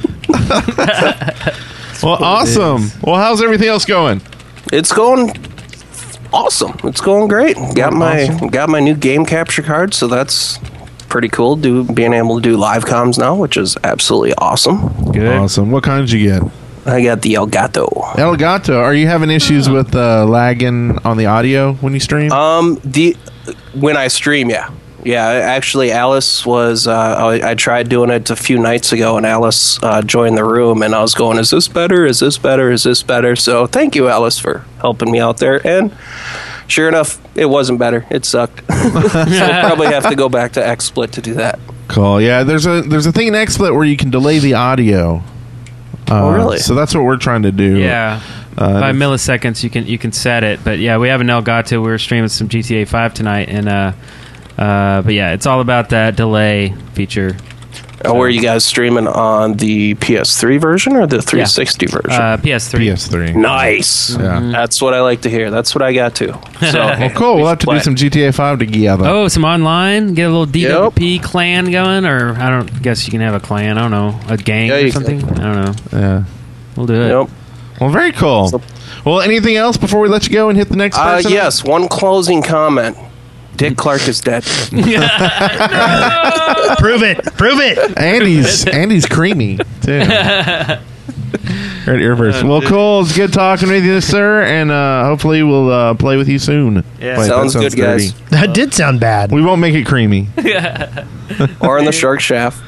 Well, awesome. Well, how's everything else going? It's going awesome. It's going great. Got my got my new game capture card, so that's pretty cool. Do being able to do live comms now, which is absolutely awesome. Good. Awesome. What kind did you get? I got the Elgato. Elgato. Are you having issues with uh, lagging on the audio when you stream? Um, the when I stream, yeah, yeah. Actually, Alice was. Uh, I, I tried doing it a few nights ago, and Alice uh, joined the room, and I was going, "Is this better? Is this better? Is this better?" So, thank you, Alice, for helping me out there. And sure enough, it wasn't better. It sucked. So I'll probably have to go back to XSplit to do that. Cool. Yeah, there's a there's a thing in XSplit where you can delay the audio. Uh, Oh, really? So that's what we're trying to do. Yeah. Uh, By milliseconds, you can you can set it. But yeah, we have an Elgato. We were streaming some G T A five tonight, and uh, uh, but yeah, it's all about that delay feature. Oh, were you guys streaming on the P S three version or the three sixty version? Uh, P S three. P S three. Nice. Yeah. That's what I like to hear. That's what I got too. So Well, cool. We'll have to do some G T A five together. Oh, some online. Get a little D W P clan going, or I don't guess you can have a clan. I don't know, a gang Yeah, or you something. can. I don't know. Yeah. We'll do it. Yep. Well, very cool. Well, anything else before we let you go and hit the next Uh, person? yes, one closing comment. Dick Clark is dead. Prove it. Prove it. Andy's Andy's creamy too. Right here first. Well, cool. It's good talking with you, sir, and uh, hopefully we'll uh, play with you soon. Yeah. Wait, that Sounds good, guys. dirty. That did sound bad. We won't make it creamy. Or in the shark shaft.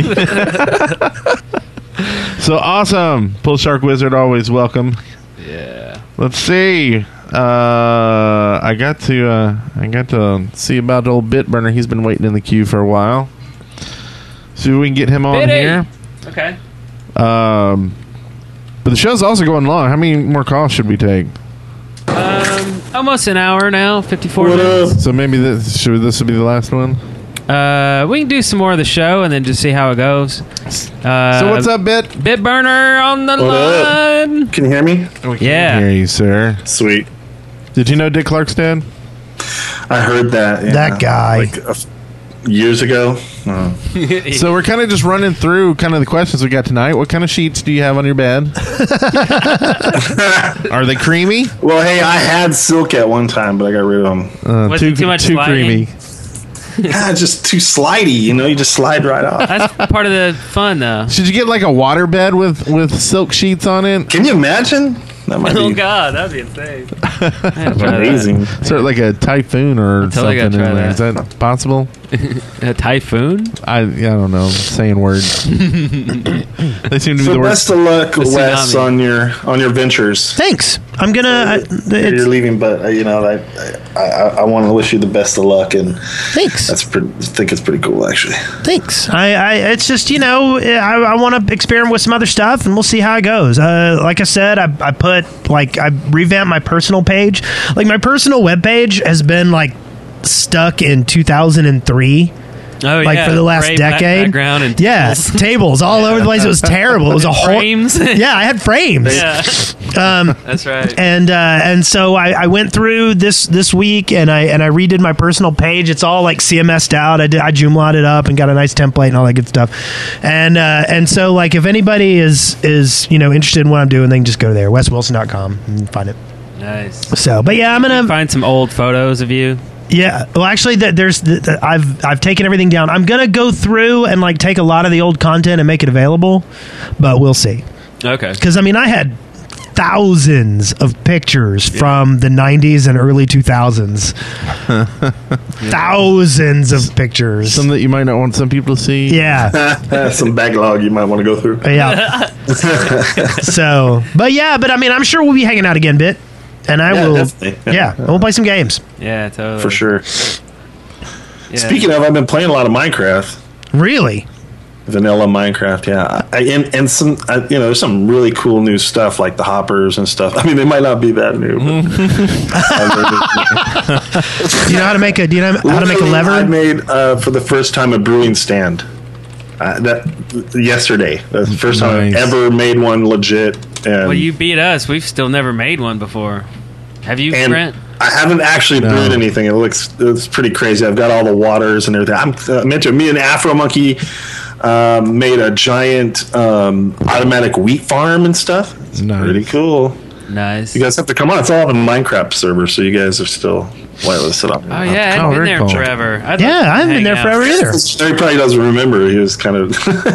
So awesome. Pull Shark Wizard, always welcome. Yeah. Let's see. Uh, I got to uh, I got to see about old Bitburner. He's been waiting in the queue for a while. See if we can get him on Bitty. here. Okay. Um, but the show's also going long. How many more calls should we take? Um, almost an hour now. Fifty-four minutes. So maybe this should this will be the last one. Uh, we can do some more of the show and then just see how it goes. Uh, So what's up, Bit? Bitburner on the What up? line. Can you hear me? Yeah. Hear you, sir. Sweet. Did you know Dick Clark's dead? I heard that. yeah. That guy. Like a f- years ago. Uh, So we're kind of just running through kind of the questions we got tonight. What kind of sheets do you have on your bed? Are they creamy? well, hey, I had silk at one time, but I got rid of them. Uh, Was too it too much too sliding? creamy. yeah, just too slidey. You know, you just slide right off. That's part of the fun, though. Should you get like a water bed with with silk sheets on it? Can you imagine? That might Oh be God, that'd be insane. amazing. Sort of like a typhyphone or I totally something gotta in try there. Is that. that possible? A typhoon? I I don't know. Saying words. They seem to be So the best worst. of luck, The Wes, tsunami. on your on your ventures. Thanks. I'm gonna. I, You're it's, leaving, but uh, you know, I I, I, I want to wish you the best of luck, and thanks. that's pretty. I think it's pretty cool, actually. Thanks. I, I it's just, you know, I, I want to experiment with some other stuff and we'll see how it goes. Uh, like I said, I, I put like I revamped my personal page. Like my personal webpage has been like stuck in two thousand three. Oh, Like yeah. for the last Gray back- decade. background and yes, tables. tables all over the place. It was terrible. It was a whole Frames. Yeah, I had frames. Yeah. Um, That's right. and uh, and so I, I went through this this week and I and I redid my personal page. It's all like C M S'd out. I did I Joomla'd it up and got a nice template and all that good stuff. And uh, and so like if anybody is is you know interested in what I'm doing, they can just go there, wes wilson dot com and find it. Nice. So, but yeah, I'm gonna find some old photos of you. Yeah, well, actually, th- there's th- th- I've I've taken everything down. I'm gonna go through and like take a lot of the old content and make it available, but we'll see. Okay. Because I mean, I had thousands of pictures yeah. from the nineties and early two thousands. Thousands of pictures. Some that you might not want some people to see. Yeah. Some backlog you might want to go through. Yeah. So, but yeah, but I mean, I'm sure we'll be hanging out again, Bit. And I yeah, will, definitely. yeah, and we'll play some games. Yeah, totally. For sure. Yeah. Speaking of, I've been playing a lot of Minecraft. Really? Vanilla Minecraft, yeah. I, and and some, I, you know, there's some really cool new stuff like the hoppers and stuff. I mean, they might not be that new. Do you know how to make a? Do you know how to make a lever? I made uh, for the first time a brewing stand. Uh, that yesterday, that's the first time Nice. I've ever made one legit. And Well, you beat us. We've still never made one before. Have you, And Brent? I haven't actually No. brewed anything. It looks it's pretty crazy. I've got all the waters and everything. I'm uh, meant to. Me and Afro Monkey um, made a giant um, automatic wheat farm and stuff. It's Nice. pretty cool. Nice. You guys have to come on. It's all on the Minecraft server, so you guys are still whitelisted up. Oh, yeah, I haven't Oh, been very there cool. forever. I'd Yeah, love to I haven't been hang there out. forever either. He probably doesn't remember. He was kind of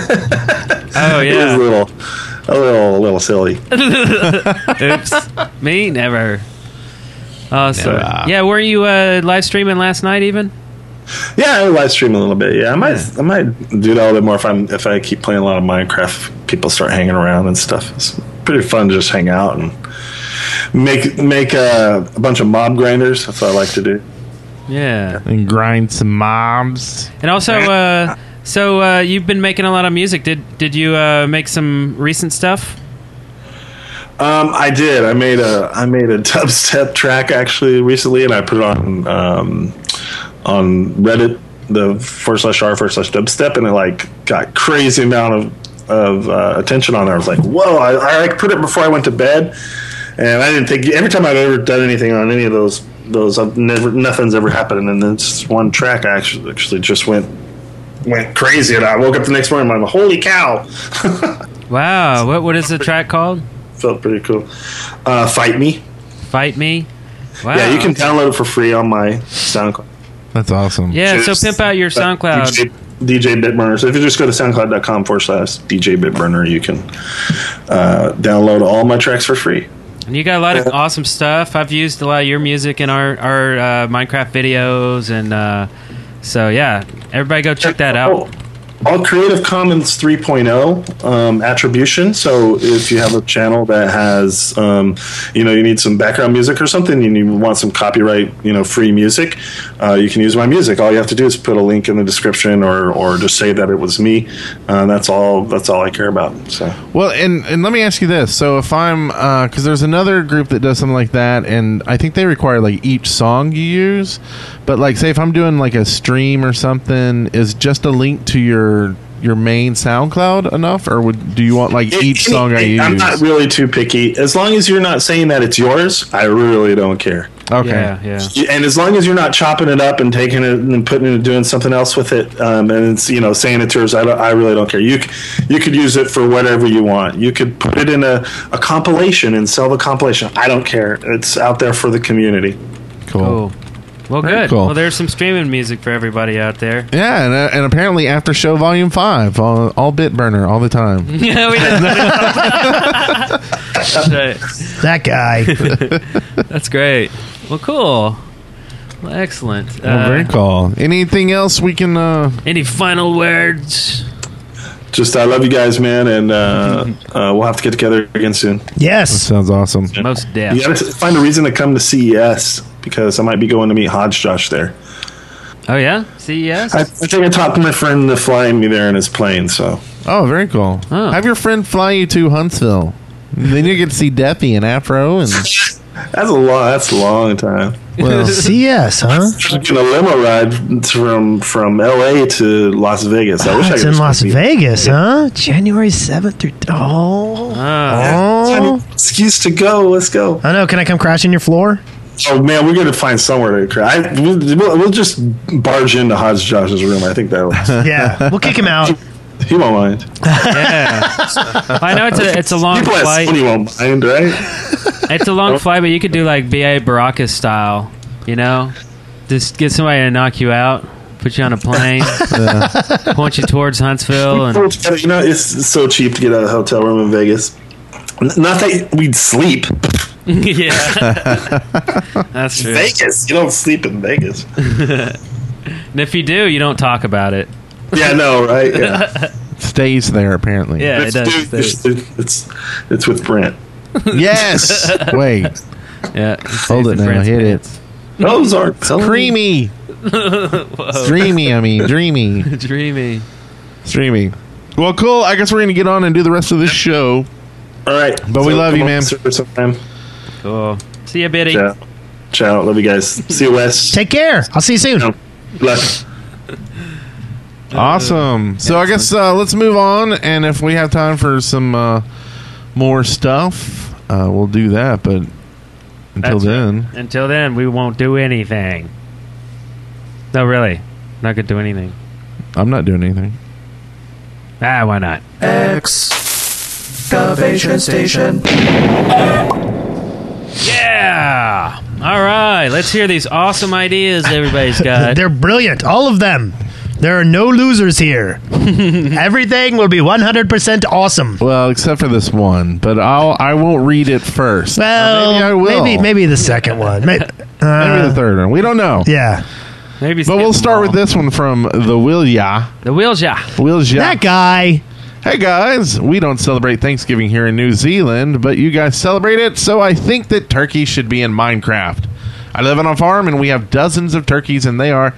Oh, he was yeah. a little, a little, a little silly. Oops. Me? Never. Awesome. Never. Yeah, were you uh, live streaming last night even? Yeah, I live stream a little bit. Yeah, I might, I might do that a little bit more if I'm if I keep playing a lot of Minecraft. People start hanging around and stuff. It's pretty fun to just hang out and make make uh, a bunch of mob grinders. That's what I like to do. Yeah. And grind some mobs. And also, uh, so uh, you've been making a lot of music. Did did you uh, make some recent stuff? Um, I did. I made a I made a dubstep track actually recently, and I put it on um, on Reddit, the forward slash r forward slash dubstep, and it like got crazy amount of of uh, attention on it. I was like, whoa! I, I put it before I went to bed, and I didn't think every time I've ever done anything on any of those those I've never nothing's ever happened, and then this one track I actually actually just went went crazy, and I woke up the next morning and I'm like, holy cow! Wow. What what is the track called? Felt pretty cool. Uh, Fight Me. Fight Me? Wow. Yeah, you can download it for free on my SoundCloud. That's awesome. Yeah, so Just- pimp out your SoundCloud. D J, D J Bitburner. So if you just go to soundcloud.com forward slash DJ Bitburner, you can uh, download all my tracks for free. And you got a lot of awesome stuff. I've used a lot of your music in our, our uh, Minecraft videos. And uh, so, yeah, everybody go check that out. Oh, all Creative Commons three point oh um, attribution. So if you have a channel that has, um, you know, you need some background music or something, and you want some copyright, you know, free music, uh, you can use my music. All you have to do is put a link in the description, or, or just say that it was me. Uh, that's all. That's all I care about. So Well, and, and let me ask you this. So if I'm, because there's another group that does something like that, and I think they require like each song you use. But like, say if I'm doing like a stream or something, is just a link to your your main SoundCloud enough, or would do you want like each song I use? I'm not really too picky. As long as you're not saying that it's yours, I really don't care. Okay. Yeah, yeah. And as long as you're not chopping it up and taking it and putting it, doing something else with it, um, and it's, you know, saying it's yours, I, don't, I really don't care. You c- you could use it for whatever you want. You could put it in a, a compilation and sell the compilation. I don't care. It's out there for the community. Cool. Cool. Well, Very good. cool. Well, there's some streaming music for everybody out there. Yeah, and, uh, and apparently After Show Volume Five, all, all Bitburner all the time. Yeah, we did. That's right. That guy. That's great. Well, cool. Well, excellent. Well, very cool. Anything else we can? Uh, Any final words? Just I love you guys, man, and uh, uh, we'll have to get together again soon. Yes. That sounds awesome. Most deaf. You got to find a reason to come to C E S, because I might be going to meet Hodge Josh there. Oh yeah, C E S. I, I think I talked to my friend to fly me there in his plane. So oh, very cool. Oh. Have your friend fly you to Huntsville. Then you get to see Deppy and Afro, and that's a long. That's a long time. well, C S, huh? Getting a limo ride from from L A to Las Vegas. I wish I It's could in just Las be- Vegas, huh? January seventh through. Oh. Ah. Oh. Excuse to go. Let's go. I know. Can I come crash in your floor? Oh man, we're gonna find somewhere to cry. I, we'll, we'll just barge into Hodge Josh's room. I think that. Yeah. We'll kick him out. He won't mind. Yeah. I know it's a it's a long People at flight. Sony won't mind, right? It's a long flight, but you could do like B A Baracus style, you know, Just get somebody to knock you out, put you on a plane, Yeah. point you towards Huntsville, and You know, it's so cheap to get a hotel room in Vegas. N- Not that we'd sleep. yeah, that's true. Vegas. You don't sleep in Vegas. And if you do, you don't talk about it. Yeah, no, right? Yeah. Stays there apparently. Yeah, It's, it does. dude, it's, it's it's with Brent. Yes. Wait. Yeah, Hold it now. Hit it. Those are Creamy. Whoa. Dreamy. I mean, dreamy. Dreamy. Streamy. Well, cool. I guess we're gonna get on and do the rest of this show. All right, But we love come you, on, man. sir, sometime. Cool. See ya, Biddy. Ciao. Ciao. Love you guys. See you, Wes. Take care. I'll see you soon. Bless. Awesome. So I guess uh, let's move on, and if we have time for some uh, more stuff, uh, we'll do that. But until That's then, right. Until then, we won't do anything. No, really. Not gonna do anything. I'm not doing anything. Ah, why not? Excavation Station. Yeah! All right, let's hear these awesome ideas everybody's got. They're brilliant. All of them. There are no losers here. Everything will be one hundred percent awesome. Well, except for this one, but I'll I won't read it first. Or Well, maybe I will. maybe maybe the second one. Maybe, uh, Maybe the third one. We don't know. Yeah. Maybe, But we'll start with this one from the Wilja. The Wilja. Wilja. That guy. Hey guys, we don't celebrate Thanksgiving here in New Zealand, but you guys celebrate it, so I think that turkeys should be in Minecraft. I live on a farm and we have dozens of turkeys and they are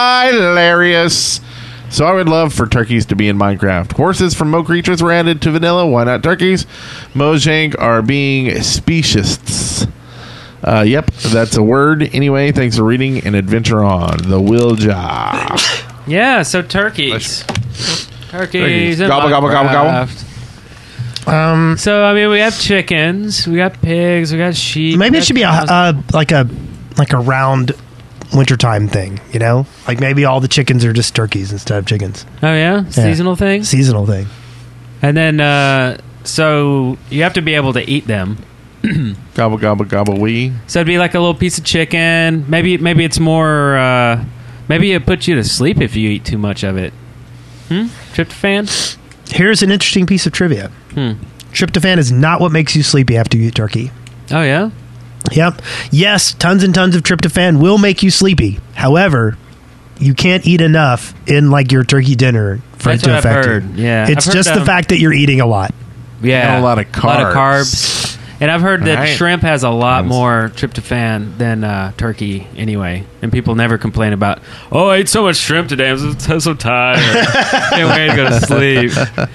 hilarious. So I would love for turkeys to be in Minecraft. Horses from Mo Creatures were added to vanilla. Why not turkeys? Mojang are being specious. Uh, yep, that's a word. Anyway, thanks for reading and adventure on the Wilja. Yeah, so turkeys. Turkeys. in Gobble, gobble, gobble, gobble. Minecraft. Um, So I mean, we have chickens, we got pigs, we got sheep. maybe we it got should be a cows. uh, like a like a round wintertime thing, you know? Like maybe all the chickens are just turkeys instead of chickens. Oh yeah, seasonal thing. Seasonal thing. And then, uh, so you have to be able to eat them. Gobble, gobble, gobble, wee. So it'd be like a little piece of chicken. Maybe, maybe it's more. Uh, maybe it puts you to sleep if you eat too much of it. Hmm. Tryptophan. Here's an interesting piece of trivia. Hmm. Tryptophan is not what makes you sleepy after you eat turkey. Oh yeah. Yep. Yes, tons and tons of tryptophan will make you sleepy. However, you can't eat enough in like your turkey dinner for That's it to what I've affect heard. you. Yeah, It's I've heard, just the um, fact that you're eating a lot. Yeah, And a lot of A lot of carbs. carbs. And I've heard that Right. shrimp has a lot more tryptophan than uh, turkey anyway. And people never complain about, oh, I ate so much shrimp today. I'm so, so tired. Can't wait to go to sleep.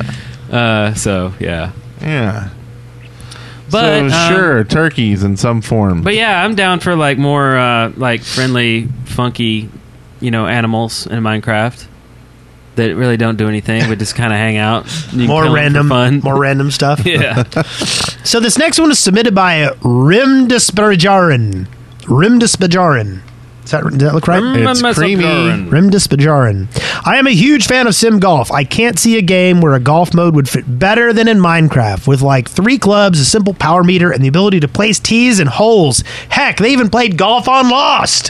Uh, so, yeah. Yeah. But, so, um, sure, turkeys in some form. But yeah, I'm down for like more uh, like friendly, funky, you know, animals in Minecraft that really don't do anything but just kind of hang out. You can More kill 'em for random, fun. more random stuff. Yeah. So this next one is submitted by Rimdispajarin. Rimdispajarin. Is that, does that look right? It's creamy. Rimdispajarin. I am a huge fan of sim golf. I can't see a game where a golf mode would fit better than in Minecraft, with like three clubs, a simple power meter, and the ability to place tees and holes. Heck, they even played golf on Lost.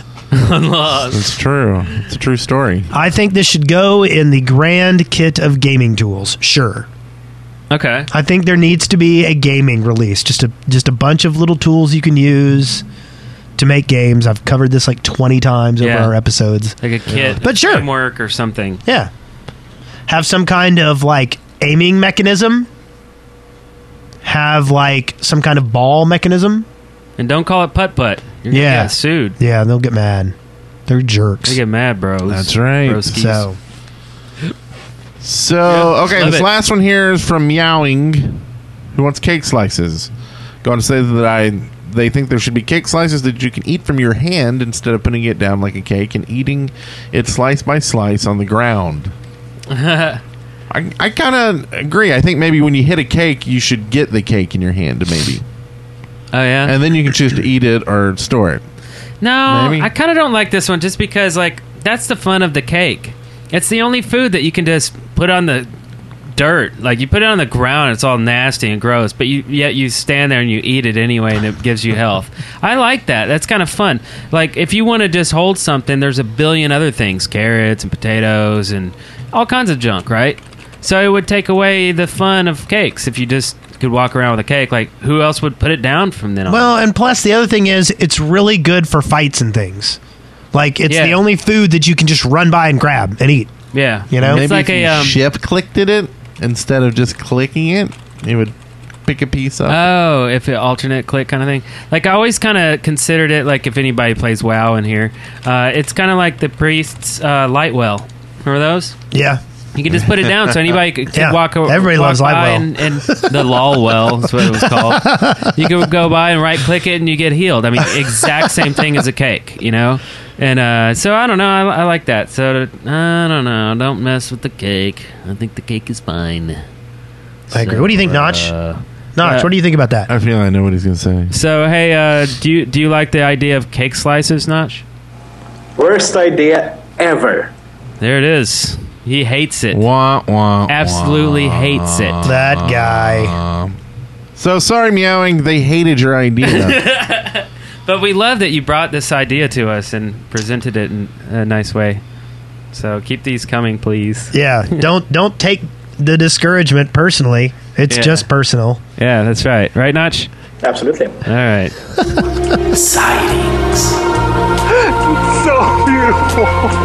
It's true. It's a true story. I think this should go in the grand kit of gaming tools. Sure. Okay. I think there needs to be a gaming release. Just a just a bunch of little tools you can use to make games. I've covered this like twenty times over Yeah. our episodes. Like a kit, But sure. framework or something. Yeah. Have some kind of like aiming mechanism. Have like some kind of ball mechanism. And don't call it putt putt. You're gonna Yeah. get sued. Yeah, they'll get mad. They're jerks. They get mad, bros. That's right. Broskies. So So, Yeah, okay, love this it. last one here is from Meowing, who wants cake slices. Going to say that I they think there should be cake slices that you can eat from your hand instead of putting it down like a cake and eating it slice by slice on the ground. I, I kind of agree. I think maybe when you hit a cake, you should get the cake in your hand, maybe. Oh yeah. And then you can choose to eat it or store it. No, Maybe. I kind of don't like this one just because, like, that's the fun of the cake. It's the only food that you can just put on the dirt. Like you put it on the ground, it's all nasty and gross. But you yet you stand there and you eat it anyway, and it gives you health. I like that. That's kind of fun. Like if you want to just hold something, there's a billion other things: carrots and potatoes and all kinds of junk, right? So it would take away the fun of cakes if you just could walk around with a cake. Like who else would put it down from then on? Well, and plus the other thing is it's really good for fights and things. Like it's Yeah. the only food that you can just run by and grab and eat. Yeah, You know? Maybe it's like if a you um, shift clicked it instead of just clicking it, it would pick a piece up. Oh, if it alternate click kind of thing. Like I always kind of considered it like if anybody plays WoW in here, uh, it's kind of like the priest's uh, light well. Remember those? Yeah. You can just put it down so anybody could, could Yeah, walk over. everybody walk loves by Lightwell. And, and the lol well is what it was called. You could go by and right click it and you get healed. I mean, exact same thing as a cake, you know. And uh, so I don't know. I, I like that. So I don't know. Don't mess with the cake. I think the cake is fine. I agree. What do you think, Notch? Uh, Notch, uh, what do you think about that? I feel I know what he's going to say. So hey, uh, do you do you like the idea of cake slices, Notch? Worst idea ever. There it is. He hates it. Wah, wah, Absolutely hates it. That guy. So sorry, Meowing. They hated your idea. But we love that you brought this idea to us and presented it in a nice way. So keep these coming, please. Yeah. Don't don't take the discouragement personally. It's Yeah. just personal. Yeah, that's right. Right, Notch? Absolutely. All right. Sightings. It's so beautiful.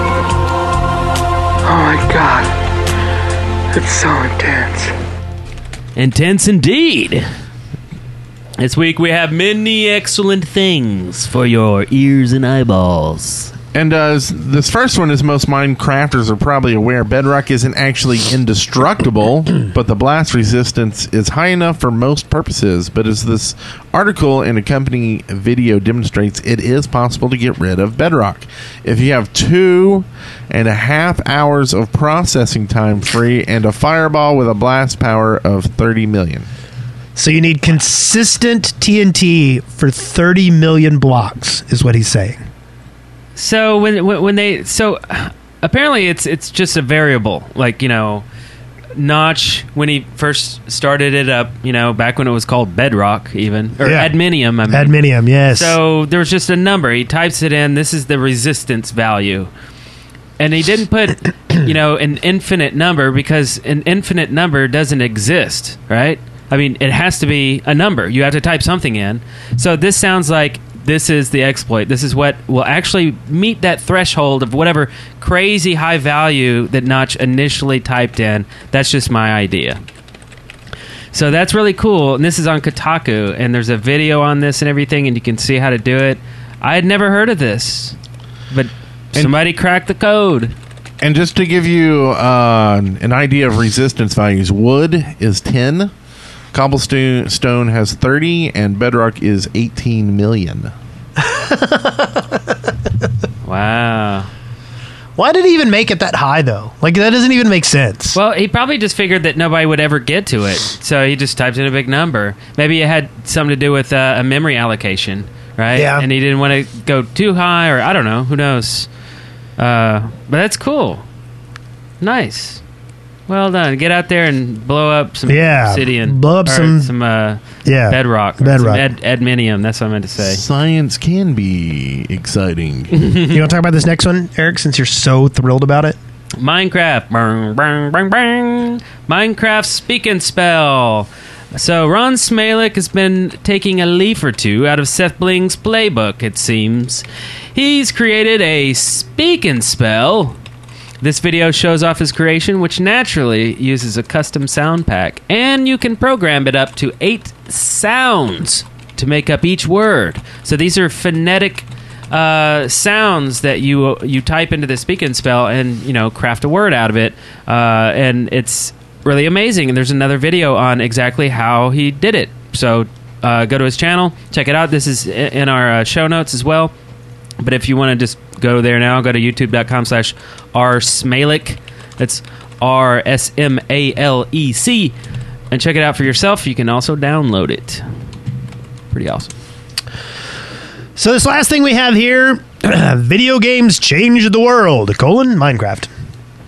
Oh my god. It's so intense. Intense indeed. This week we have many excellent things for your ears and eyeballs. And uh, s- this first one, as most Minecrafters are probably aware, Bedrock isn't actually indestructible, but the blast resistance is high enough for most purposes. But as this article and accompanying video demonstrates, it is possible to get rid of Bedrock. If you have two and a half hours of processing time free and a fireball with a blast power of thirty million. So you need consistent T N T for thirty million blocks, is what he's saying. So when when when they so apparently it's it's just a variable. Like, you know, Notch, when he first started it up, you know, back when it was called Bedrock even, or Yeah. Adminium. I mean. Adminium, yes. So there was just a number. He types it in. This is the resistance value. And he didn't put, you know, an infinite number because an infinite number doesn't exist, right? I mean, it has to be a number. You have to type something in. So this sounds like this is the exploit. This is what will actually meet that threshold of whatever crazy high value that Notch initially typed in. That's just my idea. So that's really cool. And this is on Kotaku, and there's a video on this and everything, and you can see how to do it. I had never heard of this, but somebody cracked the code. And just to give you uh, an idea of resistance values, wood is ten, cobblestone stone has thirty, and bedrock is eighteen million. Wow. Why did he even make it that high, though? Like, that doesn't even make sense. Well, he probably just figured that nobody would ever get to it, so he just typed in a big number. Maybe it had something to do with uh, a memory allocation, right? Yeah. And he didn't want to go too high, or I don't know, who knows. Uh, but that's cool. Nice. Well done. Get out there and blow up some Yeah, obsidian. blow up or some- some uh, yeah, bedrock. or bedrock. Some ad- adminium. That's what I meant to say. Science can be exciting. You want to talk about this next one, Eric, since you're so thrilled about it? Minecraft. Bang, bang, bang, bang. Minecraft Speak and Spell. So Ron Smalek has been taking a leaf or two out of Seth Bling's playbook, it seems. He's created a Speak and Spell. This video shows off his creation, which naturally uses a custom sound pack. And you can program it up to eight sounds to make up each word. So these are phonetic uh, sounds that you you type into the Speak and Spell and, you know, craft a word out of it. Uh, and it's really amazing. And there's another video on exactly how he did it. So uh, go to his channel, check it out. This is i- in our uh, show notes as well. But if you want to just go there now, go to youtube.com slash rsmalek. That's R S M A L E C. And check it out for yourself. You can also download it. Pretty awesome. So this last thing we have here, video games changed the world, colon, Minecraft.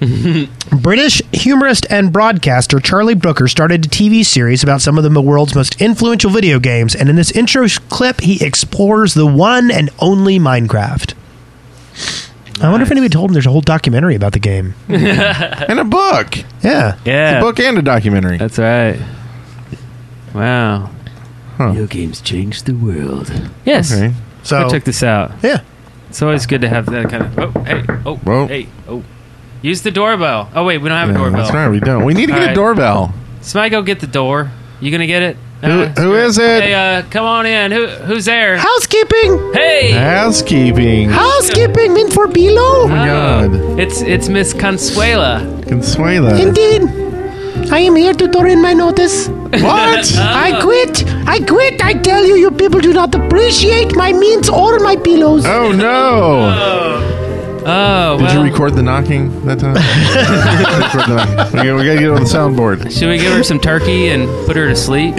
British humorist and broadcaster Charlie Brooker started a T V series about some of the world's most influential video games, and in this intro clip, he explores the one and only Minecraft. I wonder if anybody told him there's a whole documentary about the game. And a book. Yeah. Yeah. A book and a documentary. That's right. Wow. Huh. Video games changed the world. Yes. Okay. So check this out. Yeah. It's always good to have that kind of. Oh, hey. Oh, Whoa. hey. Oh. Use the doorbell. Oh, wait. We don't have Yeah, a doorbell. that's right, we don't. We need to All get a doorbell. Somebody go get the door. You going to get it? Who- Uh, who is it? Hey, uh, come on in. Who Who's there? Housekeeping. Hey. Housekeeping. Housekeeping meant for below. Oh my God. It's it's Miss Consuela. Consuela. Indeed. I am here to turn in my notice. What? I quit. I quit. I tell you, you people do not appreciate my mints or my pillows. Oh no. Oh, Did well. you record the knocking that time? Record the knocking. We gotta, we gotta get it on the soundboard. Should we give her some turkey and put her to sleep?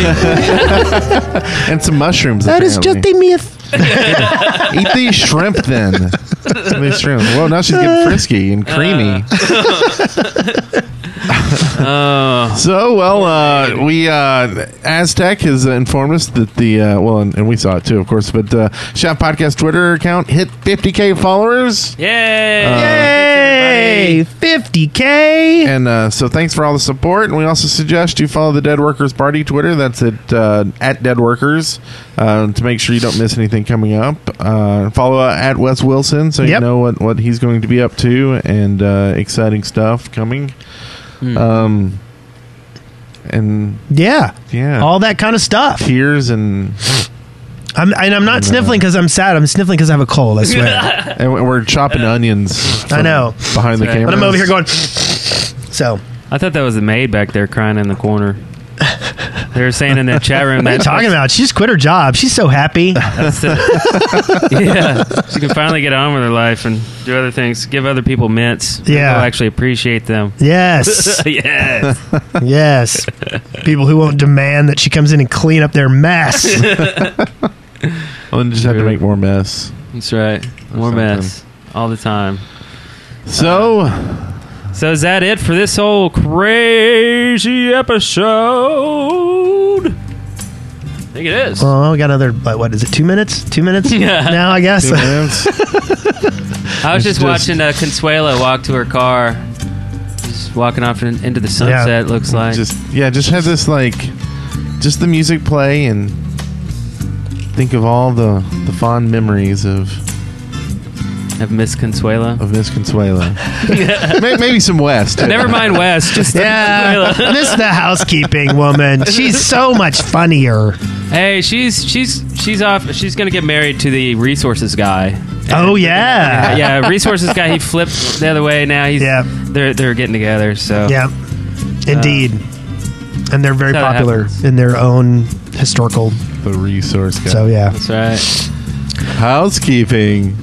And some mushrooms. That is just apparently. a myth. Eat these shrimp then. These shrimp. Well, now she's getting frisky and creamy. Oh. So, well, uh, we, uh, Aztec has informed us that the, uh, well, and, and we saw it too, of course, but, uh, Shaft Podcast Twitter account hit fifty K followers. Yay! Uh, Yay! fifty K. And, uh, so thanks for all the support. And we also suggest you follow the Dead Workers Party Twitter. That's at, uh, at Dead Workers, uh, to make sure you don't miss anything coming up. Uh, follow uh, at Wes Wilson so you Yep. know what, what he's going to be up to and, uh, exciting stuff coming. Um, and Yeah. yeah, All that kind of stuff. tears and I'm, and I'm not And, uh, sniffling because I'm sad. I'm sniffling because I have a cold, I swear. and we're chopping onions. I from know. behind the That's right. camera. But I'm over here going, so. I thought that was the maid back there crying in the corner. They were saying in that chat room What are you that talking about? She just quit her job. She's so happy. That's the, yeah, she can finally get on with her life and do other things. Give other people mints. Yeah. People actually appreciate them. Yes. Yes. Yes. People who won't demand that she comes in and clean up their mess. Well, then just have to make more mess. That's right. More something. mess all the time. So, So is that it for this whole crazy episode? I think it is. Oh, we got another, what, what is it, two minutes? Two minutes now, I guess. two minutes. I was It's just, just- watching uh, Consuela walk to her car. Just walking off in, into the sunset, looks like. Just yeah, just have this like, just the music play and think of all the the fond memories of of Miss Consuela. of Miss Consuela. May- Maybe some West. too. Never mind West. Just Yeah, Consuela. this is the housekeeping woman. She's so much funnier. Hey, she's she's she's off. She's gonna get married to the resources guy. Oh, yeah. yeah. Resources guy. He flipped the other way. Now he's Yeah. they're they're getting together. So Yeah, indeed. And they're very That's how that popular happens. in their own historical. The resource guy. So, yeah. that's right. Housekeeping.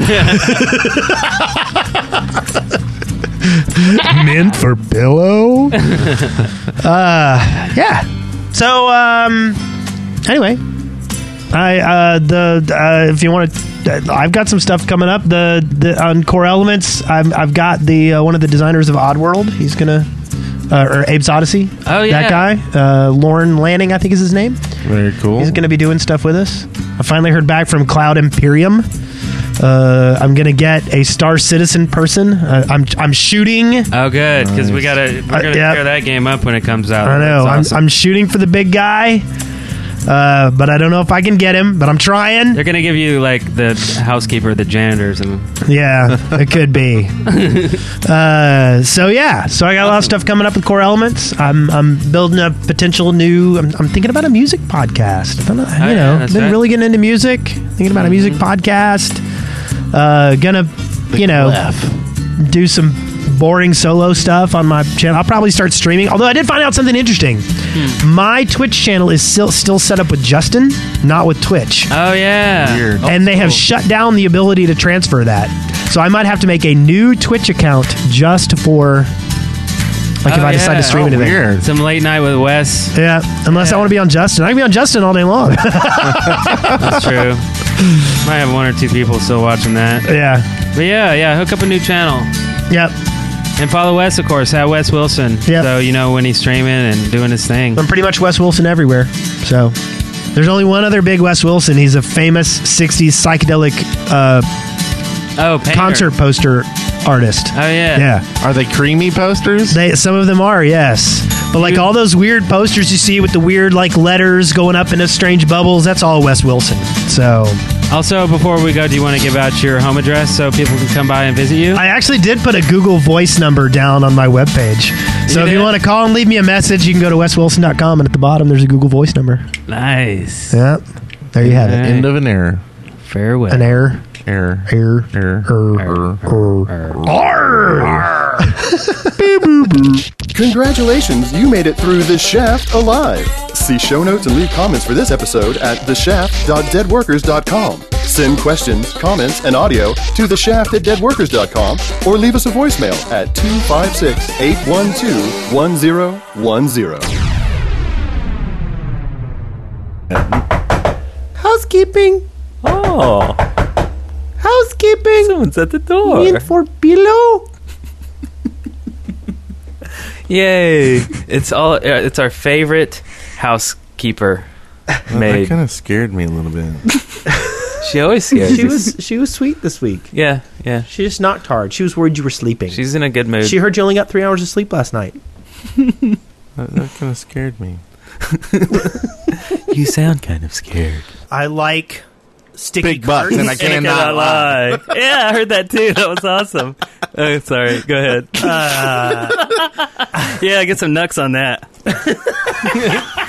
Mint for pillow? uh, yeah. So, um, anyway. I uh the uh, if you want to, uh, I've got some stuff coming up. The, the on Core Elements, I've I've got the uh, one of the designers of Oddworld. He's gonna uh, or Abe's Odyssey. Oh, yeah. that guy, uh, Lauren Lanning, I think is his name. Very cool. He's gonna be doing stuff with us. I finally heard back from Cloud Imperium. Uh, I'm gonna get a Star Citizen person. Uh, I'm I'm shooting. Oh, good, because we gotta we're Uh, gonna yeah. tear that game up when it comes out. I know. That's I'm, awesome. I'm shooting for the big guy, uh, but I don't know if I can get him. But I'm trying. They're gonna give you like the housekeeper, the janitors, and Yeah, it could be. uh, so yeah, so I got a lot of stuff coming up with Core Elements. I'm I'm building a potential new. I'm, I'm thinking about a music podcast. I don't know, you Oh, yeah, know, that's been right. really getting into music. Thinking about a music podcast. Uh, gonna, you know, do some boring solo stuff on my channel. I'll probably start streaming. Although I did find out something interesting. Hmm. My Twitch channel is still still set up with Justin, not with Twitch. oh yeah, Weird. and they have shut down the ability to transfer that. So I might have to make a new Twitch account just for, like, if Oh, I decide yeah. to stream Oh, anything. weird. some late night with Wes. Yeah, unless I want to be on Justin. I can be on Justin all day long. That's true. Might have one or two people still watching that. yeah. But yeah, yeah, hook up a new channel. Yep. And follow Wes, of course, at Wes Wilson. Yep. So you know when he's streaming and doing his thing. I'm pretty much Wes Wilson everywhere. So there's only one other big Wes Wilson. He's a famous sixties psychedelic uh, oh, painter. concert poster artist. Oh, yeah. Yeah. Are they creamy posters? They, some of them are, yes. But like all those weird posters you see with the weird like letters going up into strange bubbles, that's all Wes Wilson. So... Also, before we go, do you want to give out your home address so people can come by and visit you? I actually did put a Google Voice number down on my webpage. So You if did? you want to call and leave me a message, you can go to wes wilson dot com, and at the bottom there's a Google Voice number. Nice. Yeah. There you have it. End of an error. Farewell. An error. Error. Error. Error. Error. Error. Congratulations, you made it through The Shaft alive. See show notes and leave comments for this episode at the shaft dot dead workers dot com. Send questions, comments, and audio to the shaft at dead workers dot com or leave us a voicemail at two five six, eight one two, one zero one zero. Housekeeping. Oh. Housekeeping. Someone's at the door. In for pillow. Yay! It's all. uh, It's our favorite housekeeper That maid. kind of scared me a little bit. She always scares She you. was she was sweet this week. Yeah, yeah. She just knocked hard. She was worried you were sleeping. She's in a good mood. She heard you only got three hours of sleep last night. That, that kind of scared me. You sound kind of scared. I like sticky Big butts, curtains. and I cannot lie. Yeah, I heard that too. That was awesome. Oh, sorry. Go ahead. Uh, Yeah, get some nucks on that.